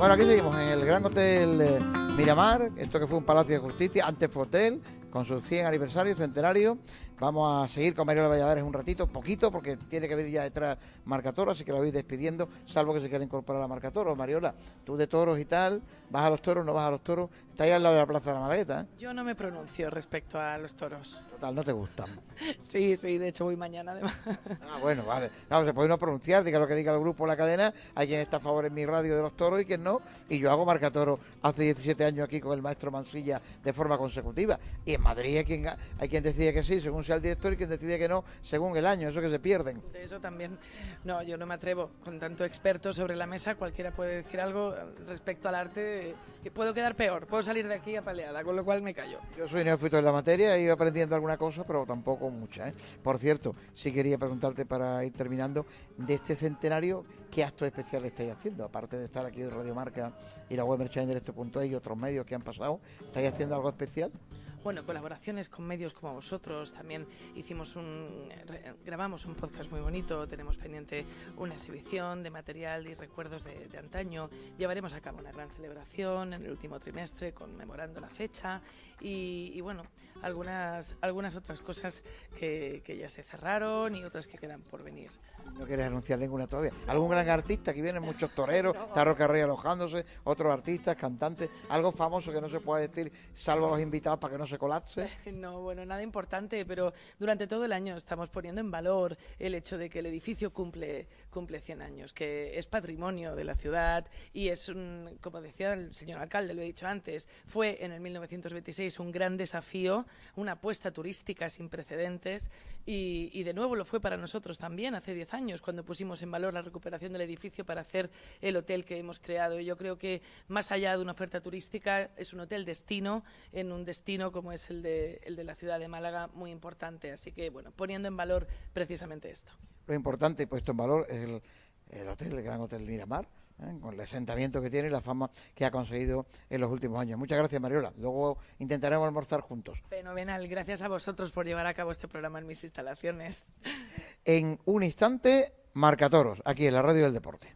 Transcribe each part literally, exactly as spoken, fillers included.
Bueno, aquí seguimos en el Gran Hotel eh, Miramar, esto que fue un palacio de justicia, antes fue hotel, con su cien aniversario, centenario. Vamos a seguir con Mariola Valladares un ratito, poquito, porque tiene que venir ya detrás Marca Toro, así que la voy despidiendo, salvo que se quiera incorporar a Marca Toro. Mariola, tú de toros y tal, ¿vas a los toros, no vas a los toros? Está ahí al lado de la Plaza de la Maleta, ¿eh? Yo no me pronuncio respecto a los toros. Total, no te gustan. Sí, sí, de hecho voy mañana además. Ah, bueno, vale. No, se puede no pronunciar, diga lo que diga el grupo, la cadena. Hay quien está a favor en mi radio de los toros y quien no. Y yo hago Marca Toro hace diecisiete años aquí con el maestro Mansilla de forma consecutiva. Y en Madrid hay quien, hay quien decide que sí, según sea el director, y quien decide que no, según el año. Eso que se pierden. De eso también. No, yo no me atrevo. Con tanto experto sobre la mesa, cualquiera puede decir algo respecto al arte que puedo quedar peor. Puedo salir de aquí apaleada, con lo cual me callo. Yo soy neófito en la materia, he ido aprendiendo alguna cosa, pero tampoco mucha, ¿eh? Por cierto, sí quería preguntarte para ir terminando, de este centenario, ¿qué actos especiales estáis haciendo? Aparte de estar aquí en Radio Marca y la web merchandising directo punto es y otros medios que han pasado, ¿estáis haciendo algo especial? Bueno, colaboraciones con medios como vosotros, también hicimos un, grabamos un podcast muy bonito, tenemos pendiente una exhibición de material y recuerdos de, de antaño, llevaremos a cabo una gran celebración en el último trimestre conmemorando la fecha y, y bueno, algunas, algunas otras cosas que, que ya se cerraron y otras que quedan por venir. No quieres anunciar ninguna todavía. ¿Algún gran artista? Aquí vienen muchos toreros, no. Está Roca Rey alojándose, otros artistas, cantantes, algo famoso que no se pueda decir, salvo a los invitados para que no se colapse. No, bueno, nada importante, pero durante todo el año estamos poniendo en valor el hecho de que el edificio cumple, cumple cien años, que es patrimonio de la ciudad y es, un, como decía el señor alcalde, lo he dicho antes, fue en el mil novecientos veintiséis un gran desafío, una apuesta turística sin precedentes y, y de nuevo lo fue para nosotros también hace diez años cuando pusimos en valor la recuperación del edificio para hacer el hotel que hemos creado. Y yo creo que más allá de una oferta turística es un hotel destino en un destino como es el de, el de la ciudad de Málaga, muy importante. Así que, bueno, poniendo en valor precisamente esto. Lo importante puesto en valor es el, el hotel, el Gran Hotel Miramar, ¿eh? Con el asentamiento que tiene y la fama que ha conseguido en los últimos años. Muchas gracias, Mariola. Luego intentaremos almorzar juntos. Fenomenal. Gracias a vosotros por llevar a cabo este programa en mis instalaciones. En un instante, Marca Toros, aquí en la Radio del Deporte.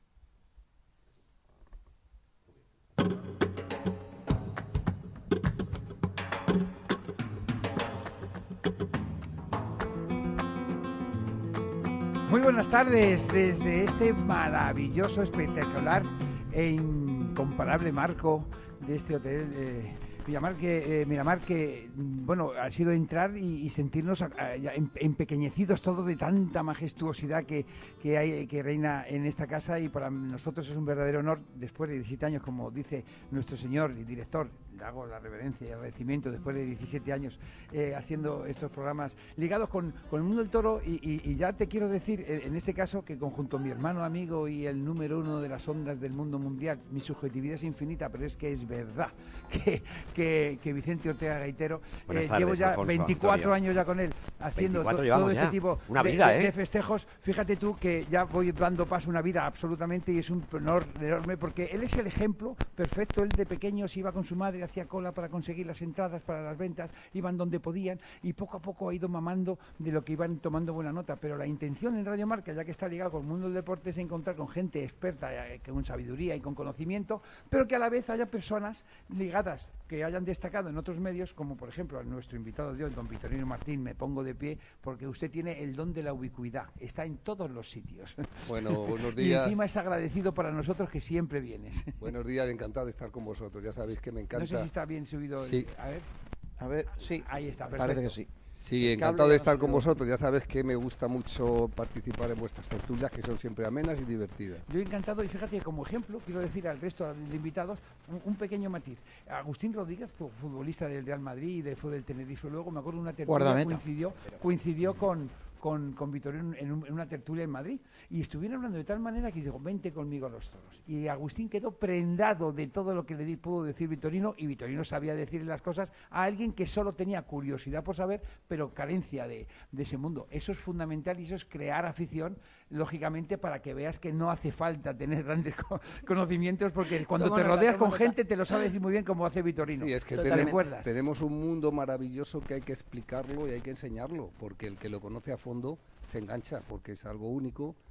Muy buenas tardes desde este maravilloso, espectacular e incomparable marco de este hotel eh, Miramar, que, eh, Miramar que, bueno, ha sido entrar y, y sentirnos a, a, em, empequeñecidos todo de tanta majestuosidad que, que, hay, que reina en esta casa, y para nosotros es un verdadero honor, después de diecisiete años, como dice nuestro señor y director, le hago la reverencia y el agradecimiento después de diecisiete años eh, haciendo estos programas ligados con, con el mundo del toro y, y, y ya te quiero decir en este caso que conjunto a mi hermano amigo y el número uno de las ondas del mundo mundial, mi subjetividad es infinita, pero es que es verdad que, que, que Vicente Ortega Gaitero, eh, tardes, llevo ya Alfonso, veinticuatro Antonio. Años ya con él haciendo to, todo este ya. tipo una de, vida, de, ¿eh? de festejos. Fíjate tú que ya voy dando paso a una vida absolutamente, y es un honor enorme porque él es el ejemplo perfecto. Él de pequeño se iba con su madre, hacía cola para conseguir las entradas para las ventas, iban donde podían y poco a poco ha ido mamando de lo que iban tomando buena nota. Pero la intención en Radio Marca, ya que está ligado con el mundo del deporte, es encontrar con gente experta, con sabiduría y con conocimiento, pero que a la vez haya personas ligadas que hayan destacado en otros medios, como por ejemplo a nuestro invitado de hoy, don Vitorino Martín. Me pongo de pie porque usted tiene el don de la ubicuidad, está en todos los sitios. Bueno, buenos días. Y encima es agradecido para nosotros que siempre vienes. Buenos días, encantado de estar con vosotros, ya sabéis que me encanta. No sé si está bien subido. Sí. A ver. A ver, sí. Ahí está, perfecto. Parece que sí. Sí, encantado de estar con vosotros. Ya sabes que me gusta mucho participar en vuestras tertulias, que son siempre amenas y divertidas. Yo encantado, y fíjate, como ejemplo, quiero decir al resto de invitados un, un pequeño matiz. Agustín Rodríguez, futbolista del Real Madrid y del fútbol del Tenerife, luego me acuerdo de una tertulia coincidió, coincidió con... con, con Vitorino en, un, en una tertulia en Madrid, y estuvieron hablando de tal manera que digo, vente conmigo a los toros. Y Agustín quedó prendado de todo lo que le di, pudo decir Vitorino, y Vitorino sabía decirle las cosas a alguien que solo tenía curiosidad por saber, pero carencia de, de ese mundo. Eso es fundamental, y eso es crear afición, lógicamente, para que veas que no hace falta tener grandes co conocimientos, porque cuando te nota, rodeas con nota. gente te lo sabe decir muy bien, como hace Vitorino. Sí, es que tenemos, tenemos un mundo maravilloso que hay que explicarlo y hay que enseñarlo, porque el que lo conoce a fondo se engancha, porque es algo único.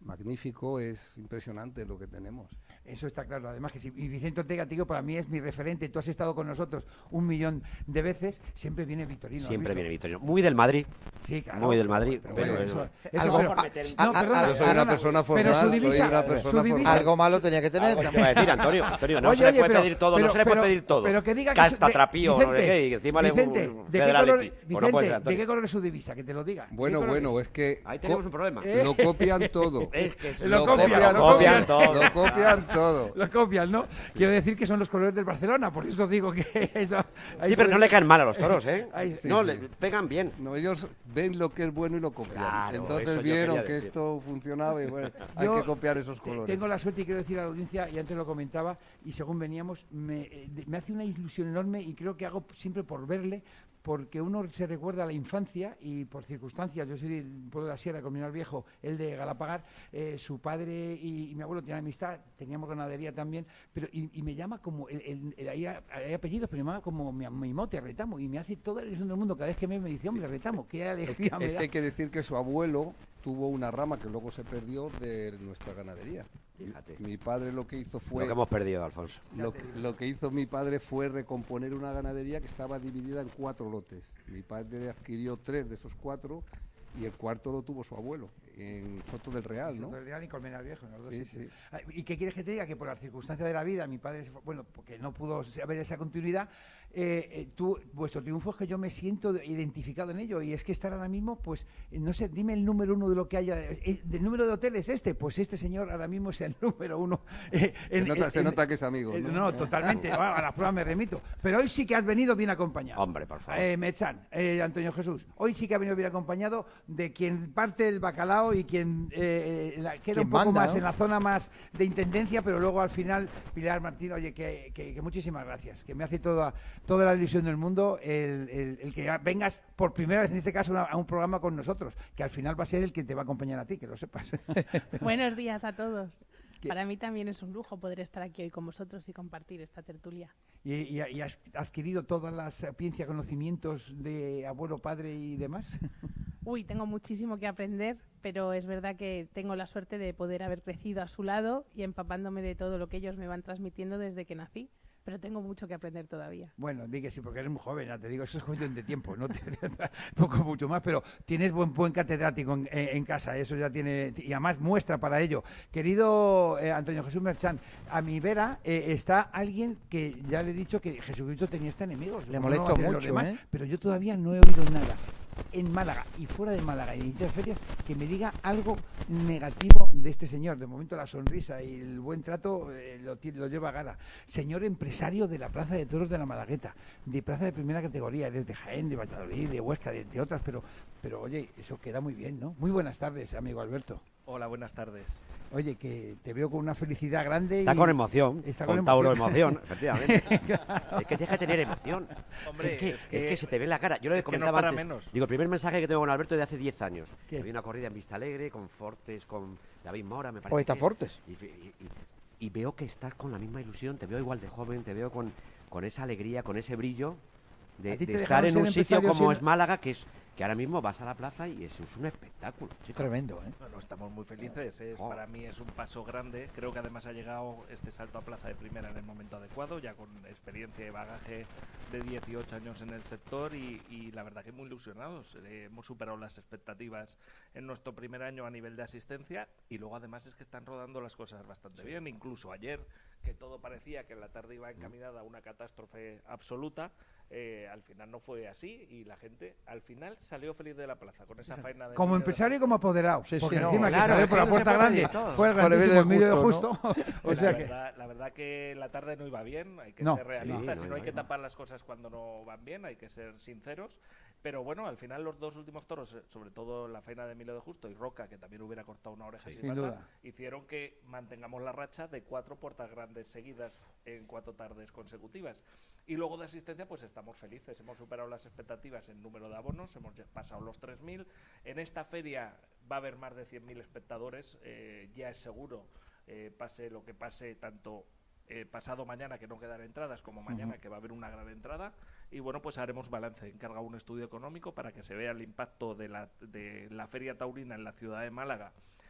magnífico, es impresionante lo que tenemos. Eso está claro, además que si y Vicente Ortega, tío, para mí es mi referente, tú has estado con nosotros un millón de veces, siempre viene Vitorino. Siempre viene Vitorino, muy del Madrid. Sí, claro. Muy del Madrid, pero, pero, bueno, eso, eso, eso, algo, pero, a, no, perdona, yo soy una persona formal, pero su divisa, soy una persona su divisa, algo malo tenía que tener. Algo te iba a decir, Antonio, Antonio, no Oye, se le oye, puede pero- pedir todo, pero- no se le pero- puede pedir todo. pero que diga que Casta, su- de- trapío, no Vicente, sé qué, y encima le Vicente, un ¿de qué color, Federality. Pues no Vicente, puede ser, ¿de Antonio. qué color es su divisa? Que te lo diga. ¿De Bueno, qué color bueno, es? es que Ahí tenemos co- un problema. ¿Eh? lo copian todo. Es que Lo Lo copian, copian, lo todo. copian todo. Lo copian todo. Lo copian, ¿no? Quiero decir que son los colores del Barcelona, por eso digo que eso... ahí Sí, pero puede- no le caen mal a los toros, ¿eh? Ahí sí, no, sí. le pegan bien. No, ellos ven lo que es bueno y lo copian. Claro, Entonces eso yo vieron quería que decir. esto funcionaba y bueno, hay Yo que copiar esos te- colores. Tengo la suerte y quiero decir a la audiencia, y antes lo comentaba, y según veníamos, me, eh, de- me hace una ilusión enorme y creo que hago siempre por verle, porque uno se recuerda a la infancia y por circunstancias, yo soy del pueblo de la Sierra, Colmenar Viejo, él de Galapagar, eh, su padre y, y mi abuelo tenían amistad, teníamos ganadería también, pero y, y me llama como, el, el, el- hay, hay apellidos, pero me llama como mi, mi mote, Retamo, y me hace toda la ilusión del mundo cada vez que me, me dice, hombre, Retamo, qué alegría me Es da. que hay que decir que su abuelo tuvo una rama que luego se perdió de nuestra ganadería. Fíjate. Mi padre lo que hizo Lo fue que hemos perdido, Alfonso. Lo, lo que hizo mi padre fue recomponer una ganadería que estaba dividida en cuatro lotes. Mi padre adquirió tres de esos cuatro y el cuarto lo tuvo su abuelo, en Soto del Real, ¿no? Soto del Real y Colmenar Viejo, en los dos Sí, sitios. sí. Ah, ¿y qué quieres que te diga? Que por las circunstancias de la vida, mi padre, se fue- bueno, porque no pudo haber esa continuidad, eh, eh, tú, vuestro triunfo es que yo me siento de- identificado en ello, y es que estar ahora mismo, pues, eh, no sé, dime el número uno de lo que haya, eh, del número de hoteles este, pues este señor ahora mismo es el número uno. eh, Se en- nota, en- se en- nota que es amigo, eh, ¿no? No, totalmente, va, a las pruebas me remito. Pero hoy sí que has venido bien acompañado. Hombre, por favor. Eh, Mechan, eh, Antonio Jesús, hoy sí que ha venido bien acompañado de quien parte el bacalao y quien eh, la- queda Quien un poco manda, más ¿no? en la zona más de intendencia, pero luego al final, Pilar Martín, oye, que, que- que muchísimas gracias, que me hace toda, toda la ilusión del mundo el, el- el que vengas por primera vez, en este caso, a, a un programa con nosotros, que al final va a ser el que te va a acompañar a ti, que lo sepas. Buenos días a todos. ¿Qué? Para mí también es un lujo poder estar aquí hoy con vosotros y compartir esta tertulia. y, y- y has adquirido toda la sapiencia, conocimientos de abuelo, padre y demás. Uy, tengo muchísimo que aprender, pero es verdad que tengo la suerte de poder haber crecido a su lado y empapándome de todo lo que ellos me van transmitiendo desde que nací. Pero tengo mucho que aprender todavía. Bueno, di que sí, porque eres muy joven, ya te digo, eso es cuestión de tiempo, no te, poco mucho más, pero tienes buen buen catedrático en, en- en casa, eso ya tiene, y además muestra para ello. Querido eh, Antonio Jesús Merchán, a mi vera eh, está alguien que ya le he dicho que Jesucristo tenía este enemigo. Le ¿Cómo no molesto va a tener los mucho, demás? ¿eh? Pero yo todavía no he oído nada en Málaga y fuera de Málaga y en distintas ferias que me diga algo negativo de este señor. De momento la sonrisa y el buen trato eh, lo, tiene- lo lleva a gala. Señor empresario de la Plaza de Toros de la Malagueta, de plaza de primera categoría, eres de Jaén, de Valladolid, de Huesca, de, de otras, pero, pero oye, eso queda muy bien, ¿no? Muy buenas tardes, amigo Alberto. Hola, buenas tardes. Oye, que te veo con una felicidad grande. Está y- con emoción, Está con, con Tauro emoción. emoción, efectivamente. Es que deja de tener emoción. Hombre, es, que, es que- es que se te ve en la cara. Yo le es que no comentaba para antes. menos. Digo, el primer mensaje que tengo con Alberto es de hace diez años. ¿Qué? Había una corrida en Vista Alegre, con Fortes, con David Mora, me parece. Poeta que- Fortes. Y, y- y- y veo que estás con la misma ilusión, te veo igual de joven, te veo con, con esa alegría, con ese brillo de, ¿A ti te de estar dejaron en ser un sitio empresario como siendo- es Málaga, que es que ahora mismo vas a la plaza y es, es un espectáculo. chico. Tremendo, ¿eh? Bueno, estamos muy felices. Es, Oh. Para mí es un paso grande. Creo que además ha llegado este salto a plaza de primera en el momento adecuado, ya con experiencia y bagaje de dieciocho años en el sector y, y la verdad que muy ilusionados. Eh, hemos superado las expectativas en nuestro primer año a nivel de asistencia y luego además es que están rodando las cosas bastante bien. Incluso ayer, que todo parecía que en la tarde iba encaminada a una catástrofe absoluta, eh, al final no fue así y la gente al final salió feliz de la plaza con esa faena de Como Emilio de empresario y Justo. como apoderado. Sí, sí, porque no, encima claro, que salió es por que la no puerta se puede grande pedir todo. fue el Con Emilio grandísimo de Emilio de Justo, Justo. o La sea que verdad, la verdad que la tarde no iba bien, hay que No. ser realistas Sí, y no no hay iba que bien. tapar las cosas cuando no van bien, hay que ser sinceros. Pero bueno, al final los dos últimos toros, eh, sobre todo la faena de Emilio de Justo y Roca, que también hubiera cortado una oreja sin sin pata, duda. hicieron que mantengamos la racha de cuatro puertas grandes seguidas en cuatro tardes consecutivas. Y luego de asistencia, pues estamos felices. Hemos superado las expectativas en número de abonos, hemos ya pasado los tres mil. En esta feria va a haber más de cien mil espectadores, eh, ya es seguro, eh, pase lo que pase, tanto eh, pasado mañana, que no quedan entradas, como mañana, que va a haber una gran entrada. Y bueno, pues haremos balance. He encargado un estudio económico para que se vea el impacto de la, de la feria taurina en la ciudad de Málaga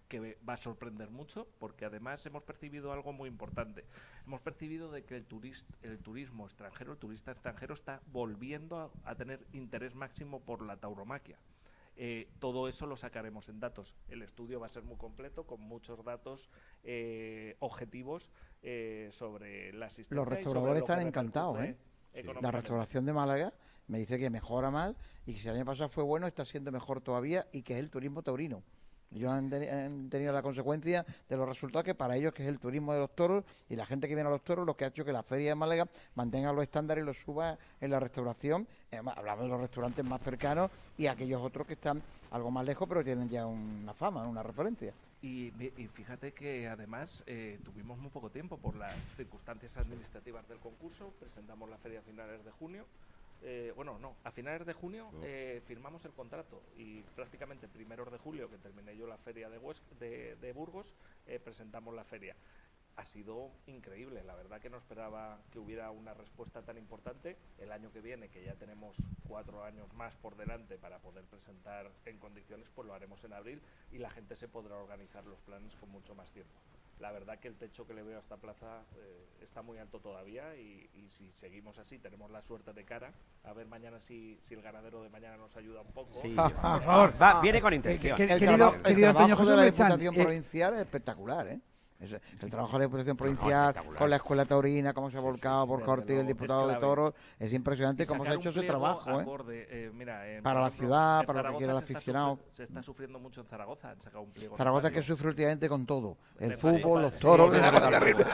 que va a sorprender mucho, porque además hemos percibido algo muy importante. Hemos percibido de que el, turist, el turismo extranjero, el turista extranjero está volviendo a, a tener interés máximo por la tauromaquia. Eh, todo eso lo sacaremos en datos. El estudio va a ser muy completo, con muchos datos eh, objetivos eh, sobre la asistencia. Los restauradores están encantados, ¿eh? La restauración de Málaga me dice que mejora más y que si el año pasado fue bueno, está siendo mejor todavía, y que es el turismo taurino. Ellos han, ten, han tenido la consecuencia de los resultados que para ellos, que es el turismo de los toros y la gente que viene a los toros, lo que ha hecho que la feria de Málaga mantenga los estándares y los suba en la restauración. Eh, hablamos de los restaurantes más cercanos y aquellos otros que están algo más lejos, pero tienen ya una fama, una referencia. Y, y fíjate que además eh, tuvimos muy poco tiempo por las circunstancias administrativas del concurso. Presentamos la feria a finales de junio. Eh, bueno, no, a finales de junio eh, firmamos el contrato y prácticamente primeros de julio, que terminé yo la feria de, Hues de, de Burgos, eh, presentamos la feria. Ha sido increíble, la verdad que no esperaba que hubiera una respuesta tan importante. El año que viene, que ya tenemos cuatro años más por delante para poder presentar en condiciones, pues lo haremos en abril y la gente se podrá organizar los planes con mucho más tiempo. La verdad que el techo que le veo a esta plaza eh, está muy alto todavía y, y si seguimos así, tenemos la suerte de cara. A ver mañana si, si el ganadero de mañana nos ayuda un poco. Sí, por favor, va, viene con intención. El, querido, trabajo, el querido trabajo Antonio de la Jesús Mechán, Diputación eh, Provincial es espectacular, ¿eh? Es, el trabajo de la Diputación Provincial, con la Escuela Taurina, cómo se ha volcado sí, sí, por Ortiz, el diputado de Toros, es impresionante cómo se ha hecho ese trabajo, acorde, ¿eh? Eh, mira, en, para la ejemplo, ciudad, para lo que quiera el aficionado. Se está sufriendo mucho en Zaragoza, han sacado un pliego. Zaragoza que sufre últimamente con todo, el fútbol, los toros, sí, una cosa terrible.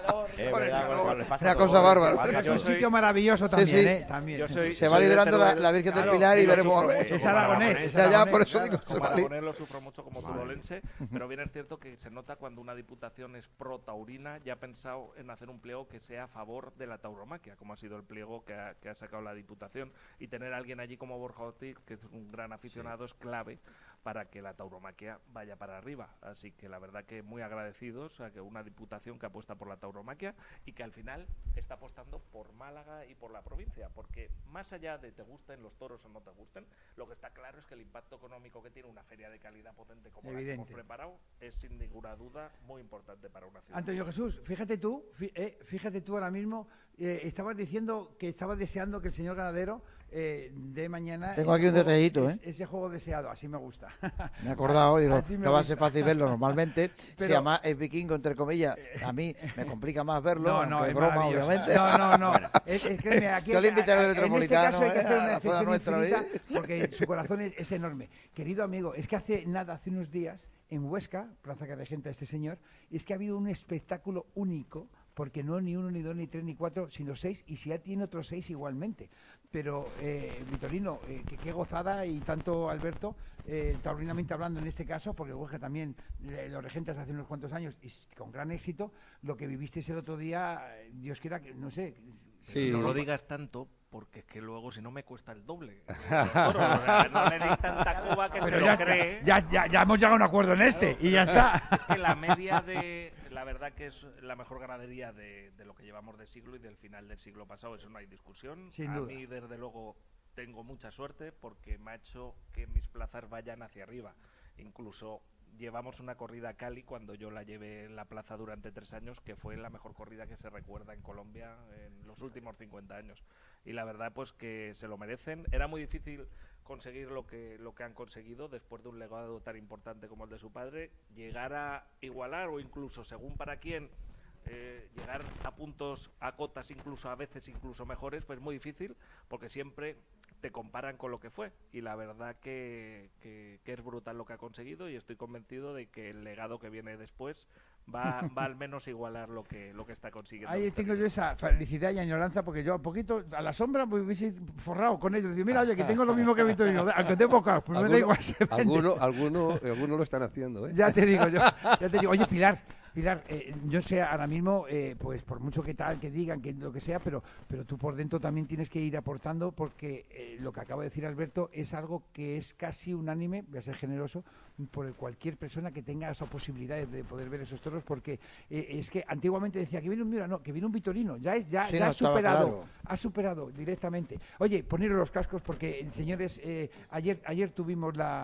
Una cosa bárbara. Es un sitio maravilloso también, sí, sí. ¿eh? También. Soy, se va liberando la, la Virgen del Pilar y veremos. Es aragonés. Ya, por eso digo, como aragonés lo sufro mucho como turolense, pero bien es cierto que se nota cuando una diputación es pro taurina, ya ha pensado en hacer un pliego que sea a favor de la tauromaquia, como ha sido el pliego que ha, que ha sacado la Diputación, y tener a alguien allí como Borja Ortiz, que es un gran aficionado, sí. es clave para que la tauromaquia vaya para arriba. Así que la verdad que muy agradecidos a que una Diputación que apuesta por la tauromaquia y que al final está apostando por Málaga y por la provincia, porque más allá de te gusten los toros o no te gusten, lo que está claro es que el impacto económico que tiene una feria de calidad potente como Evidente. la que hemos preparado es sin ninguna duda muy importante para una ciudad. Antonio Jesús, fíjate tú, fíjate tú ahora mismo, eh, estabas diciendo que estabas deseando que el señor ganadero eh, de mañana... Tengo aquí un juego, detallito, ¿eh? Ese juego deseado, así me gusta. Me he acordado, digo, no va a ser fácil verlo normalmente. Pero, si además es vikingo, entre comillas, a mí me complica más verlo, no, no, es broma, obviamente. No, no, no. Es, es, créeme, aquí, yo le invité al En Metropolitano. este caso hay que hacer una excepción nuestra, infinita, porque su corazón es, es enorme. Querido amigo, es que hace nada, hace unos días, en Huesca, Plaza que regenta este señor, es que ha habido un espectáculo único, porque no ni uno, ni dos, ni tres, ni cuatro, sino seis, y si ya tiene otros seis igualmente. Pero, eh, Vitorino, eh, que qué gozada, y tanto Alberto, eh, taurinamente hablando en este caso, porque Huesca también eh, lo regentas hace unos cuantos años, y con gran éxito, lo que vivisteis el otro día, Dios quiera que, no sé... Sí. No lo digas tanto, porque es que luego si no me cuesta el doble. Toro, no, no le deis tanta cuba que Pero se ya, lo cree. Ya, ya, ya hemos llegado a un acuerdo en este, claro, y ya está. Es que la media de... La verdad que es la mejor ganadería de, de lo que llevamos de siglo y del final del siglo pasado, eso no hay discusión. Sin a duda. mí, desde luego, tengo mucha suerte porque me ha hecho que mis plazas vayan hacia arriba. Incluso llevamos una corrida a Cali cuando yo la llevé en la plaza durante tres años, que fue la mejor corrida que se recuerda en Colombia en los últimos cincuenta años. Y la verdad, pues que se lo merecen. Era muy difícil conseguir lo que lo que han conseguido después de un legado tan importante como el de su padre, llegar a igualar o incluso, según para quién, eh, llegar a puntos, a cotas incluso a veces incluso mejores, pues muy difícil, porque siempre te comparan con lo que fue, y la verdad que, que, que es brutal lo que ha conseguido, y estoy convencido de que el legado que viene después va, va al menos igualar lo que lo que está consiguiendo. Ahí tengo yo esa felicidad y añoranza, porque yo a poquito, a la sombra, me hubiese forrado con ellos. Digo, mira, oye, que tengo lo mismo que Vitorino, aunque tengo pocas, pues me da igual. Algunos alguno, alguno lo están haciendo, ¿eh? Ya te digo yo, ya te digo, oye, Pilar, Pilar, eh, yo sé ahora mismo, eh, pues por mucho que tal, que digan, que lo que sea, pero, pero tú por dentro también tienes que ir aportando, porque eh, lo que acaba de decir Alberto es algo que es casi unánime, voy a ser generoso, por cualquier persona que tenga esa posibilidad de poder ver esos toros, porque eh, es que antiguamente decía que viene un Miura, no, que viene un Vitorino, ya es ya, sí, ya no, ha superado, claro. ha superado directamente. Oye, poneros los cascos, porque señores, eh, ayer ayer tuvimos la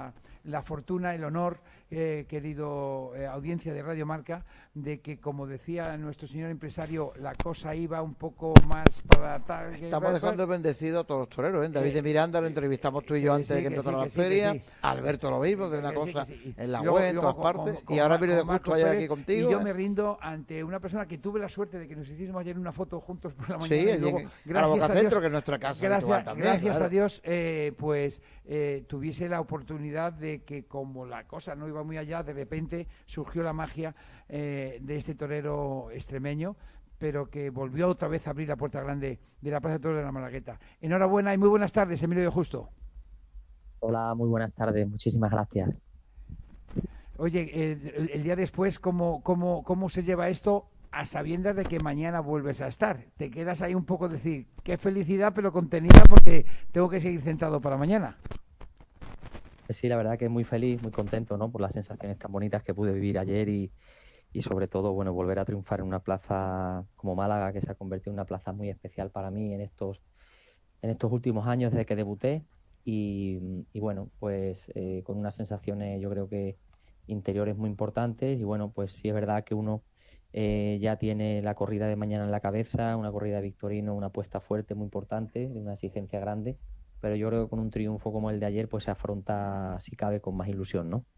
la fortuna, el honor, eh, querido eh, audiencia de Radio Marca, de que, como decía nuestro señor empresario, la cosa iba un poco más para tal. Estamos dejando bendecido a todos los toreros, ¿eh? David de Miranda lo entrevistamos tú y yo antes de que empezara la feria, Alberto lo mismo, de una cosa en la web, en todas partes, y ahora viene de gusto ayer aquí contigo. Y yo me rindo ante una persona que tuve la suerte de que nos hicimos ayer una foto juntos por la mañana. Sí, y luego, en, gracias a Boca a Dios, Centro, que es nuestra casa. Gracias, también, gracias claro. a Dios, eh, pues eh, tuviese la oportunidad de que, como la cosa no iba muy allá, de repente surgió la magia eh, de este torero extremeño, pero que volvió otra vez a abrir la puerta grande de la Plaza de Toros de la Malagueta. Enhorabuena y muy buenas tardes, Emilio de Justo. Hola, muy buenas tardes, muchísimas gracias. Oye, eh, el, el día después, ¿cómo, cómo, ¿cómo se lleva esto a sabiendas de que mañana vuelves a estar? Te quedas ahí un poco decir, qué felicidad, pero contenida porque tengo que seguir centrado para mañana. Sí, la verdad que muy feliz, muy contento, ¿no? Por las sensaciones tan bonitas que pude vivir ayer y, y sobre todo, bueno, volver a triunfar en una plaza como Málaga, que se ha convertido en una plaza muy especial para mí en estos, en estos últimos años desde que debuté y, y bueno, pues eh, con unas sensaciones yo creo que interiores muy importantes y bueno, pues sí es verdad que uno eh, ya tiene la corrida de mañana en la cabeza, una corrida de Victorino, una apuesta fuerte muy importante, de una exigencia grande, pero yo creo que con un triunfo como el de ayer pues se afronta, si cabe, con más ilusión, ¿no?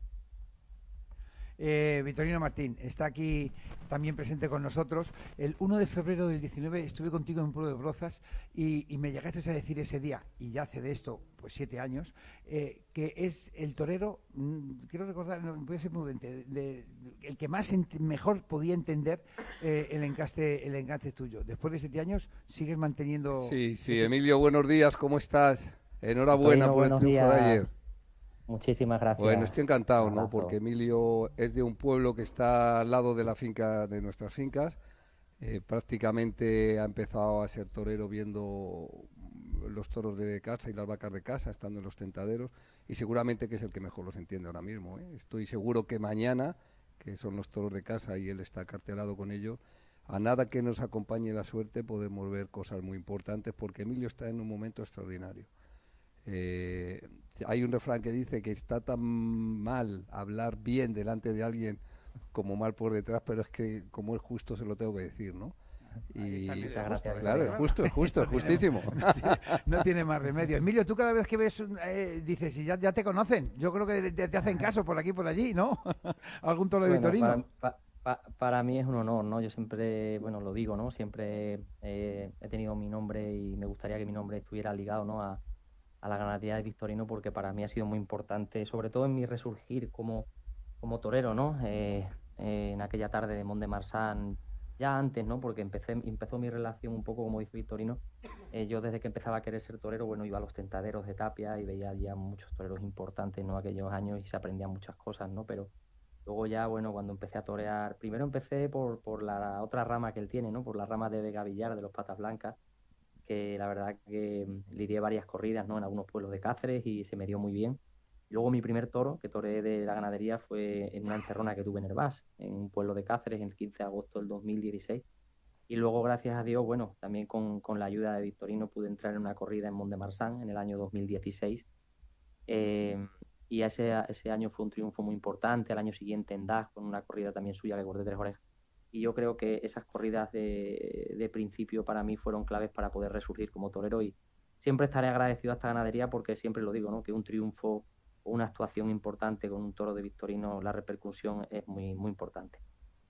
Eh, Victorino Martín está aquí también presente con nosotros. El uno de febrero del diecinueve estuve contigo en un pueblo de Brozas y, y me llegaste a decir ese día, y ya hace de esto pues siete años, eh, que es el torero, mmm, quiero recordar, no, voy a ser prudente, de, de, de, el que más ent- mejor podía entender eh, el encaste el encaste tuyo. Después de siete años sigues manteniendo... Sí, sí, ese... Emilio, buenos días, ¿cómo estás? Enhorabuena Antonio, por el triunfo días. de ayer. Muchísimas gracias. Bueno, estoy encantado, Un ¿no? abrazo. Porque Emilio es de un pueblo que está al lado de la finca, de nuestras fincas. Eh, prácticamente ha empezado a ser torero viendo los toros de casa y las vacas de casa, estando en los tentaderos, y seguramente que es el que mejor los entiende ahora mismo, ¿eh? Estoy seguro que mañana, que son los toros de casa y él está cartelado con ellos, a nada que nos acompañe la suerte podemos ver cosas muy importantes, porque Emilio está en un momento extraordinario. Eh, hay un refrán que dice que está tan mal hablar bien delante de alguien como mal por detrás, pero es que como es justo se lo tengo que decir, ¿no? Y muchas gracias. claro, es justo, es justo, es justísimo. No tiene, no tiene más remedio. Emilio, tú cada vez que ves, eh, dices, y ya, ya te conocen, yo creo que te, te hacen caso por aquí por allí, ¿no? Algún toro de Bueno, Victorino. para, pa, pa, para mí es un honor, ¿no? Yo siempre, bueno, lo digo, ¿no? Siempre eh, he tenido mi nombre y me gustaría que mi nombre estuviera ligado, ¿no? A, a la ganadería de Victorino, porque para mí ha sido muy importante, sobre todo en mi resurgir como, como torero, ¿no? Eh, eh, en aquella tarde de Mont de Marsan, ya antes, ¿no? Porque empecé, empezó mi relación un poco como dice Victorino. Eh, yo desde que empezaba a querer ser torero, bueno, iba a los tentaderos de Tapia y veía ya muchos toreros importantes, ¿no? Aquellos años y se aprendían muchas cosas, ¿no? Pero luego ya, bueno, cuando empecé a torear, primero empecé por, por la otra rama que él tiene, ¿no? Por la rama de Vega Villar, de los Patas Blancas, que la verdad que lidié varias corridas, ¿no? En algunos pueblos de Cáceres y se me dio muy bien. Luego mi primer toro que toreé de la ganadería fue en una encerrona que tuve en Hervás, en un pueblo de Cáceres, el quince de agosto del dos mil dieciséis. Y luego, gracias a Dios, bueno, también con, con la ayuda de Victorino pude entrar en una corrida en Mont de Marsan en el año dos mil dieciséis. Eh, y ese, ese año fue un triunfo muy importante. Al año siguiente en D A G, con una corrida también suya que corté tres orejas. Y yo creo que esas corridas de, de principio para mí fueron claves para poder resurgir como torero. Y siempre estaré agradecido a esta ganadería porque siempre lo digo, ¿no? Que un triunfo o una actuación importante con un toro de Victorino, la repercusión es muy, muy importante.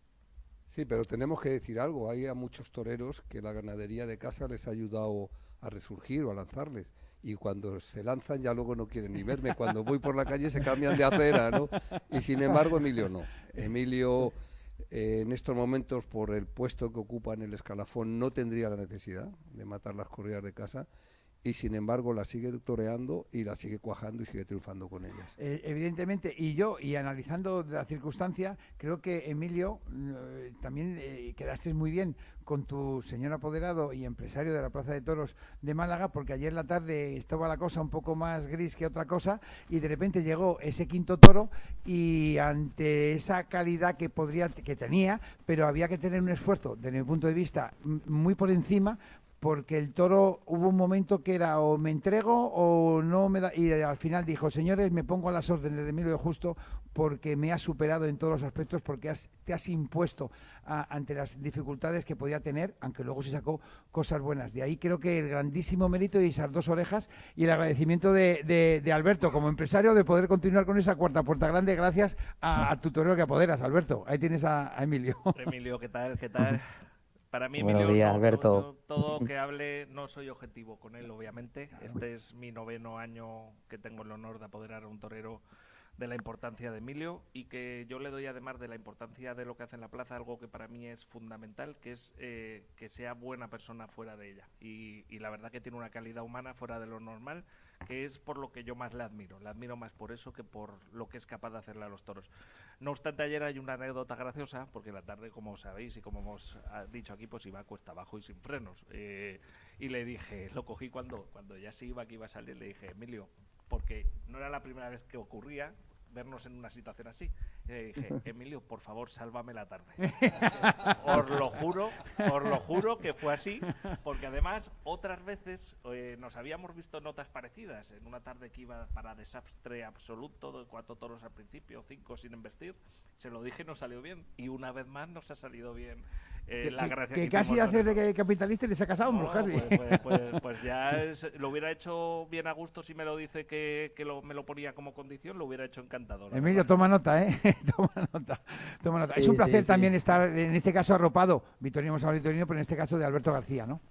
Sí, pero tenemos que decir algo. Hay a muchos toreros que la ganadería de casa les ha ayudado a resurgir o a lanzarles. Y cuando se lanzan ya luego no quieren ni verme. Cuando voy por la calle se cambian de acera, ¿no? Y sin embargo Emilio no. Emilio eh, en estos momentos, por el puesto que ocupa en el escalafón, no tendría la necesidad de matar las corridas de casa. Y sin embargo la sigue toreando y la sigue cuajando y sigue triunfando con ellas. Eh, evidentemente, y yo, y analizando la circunstancia, creo que Emilio, eh, también eh, quedaste muy bien con tu señor apoderado y empresario de la Plaza de Toros de Málaga, porque ayer en la tarde estaba la cosa un poco más gris que otra cosa, y de repente llegó ese quinto toro, y ante esa calidad que podría que tenía, pero había que tener un esfuerzo, desde mi punto de vista, muy por encima, porque el toro hubo un momento que era o me entrego o no me da, y al final dijo, señores, me pongo a las órdenes de Emilio de Justo porque me has superado en todos los aspectos, porque has, te has impuesto a, ante las dificultades que podía tener, aunque luego se sacó cosas buenas. De ahí creo que el grandísimo mérito y esas dos orejas y el agradecimiento de, de, de Alberto como empresario de poder continuar con esa cuarta puerta grande gracias a, a tu torero que apoderas, Alberto. Ahí tienes a, a Emilio. Emilio, ¿qué tal? ¿Qué tal? Para mí, Buenos Emilio, días, no, Alberto. no, yo todo que hable no soy objetivo con él, obviamente. Este es mi noveno año que tengo el honor de apoderar a un torero de la importancia de Emilio y que yo le doy además de la importancia de lo que hace en la plaza algo que para mí es fundamental, que es eh, que sea buena persona fuera de ella. Y, y la verdad que tiene una calidad humana fuera de lo normal, que es por lo que yo más le admiro. Le admiro más por eso que por lo que es capaz de hacerle a los toros. No obstante, ayer hay una anécdota graciosa, porque la tarde, como sabéis y como hemos dicho aquí, pues iba cuesta abajo y sin frenos. Eh, y le dije, lo cogí cuando, cuando ya se iba, que iba a salir, le dije, Emilio, porque no era la primera vez que ocurría vernos en una situación así. Y le dije, Emilio, por favor, sálvame la tarde. Os lo juro, os lo juro que fue así, porque además otras veces eh, nos habíamos visto notas parecidas. En una tarde que iba para desastre absoluto, de cuatro toros al principio, cinco sin embestir, se lo dije y nos salió bien. Y una vez más nos ha salido bien. Eh, que, la gracia que, que casi hace de que capitalista y les ha casado, no, casi. Pues, pues, pues, pues ya es, lo hubiera hecho bien a gusto si me lo dice que, que lo, me lo ponía como condición, lo hubiera hecho encantador. Emilio, toma nota, ¿eh? toma nota, toma nota. Sí, es un placer sí, también sí. estar, en este caso, arropado, Vitorino hemos hablado de Vitorino, pero en este caso de Alberto García, ¿no?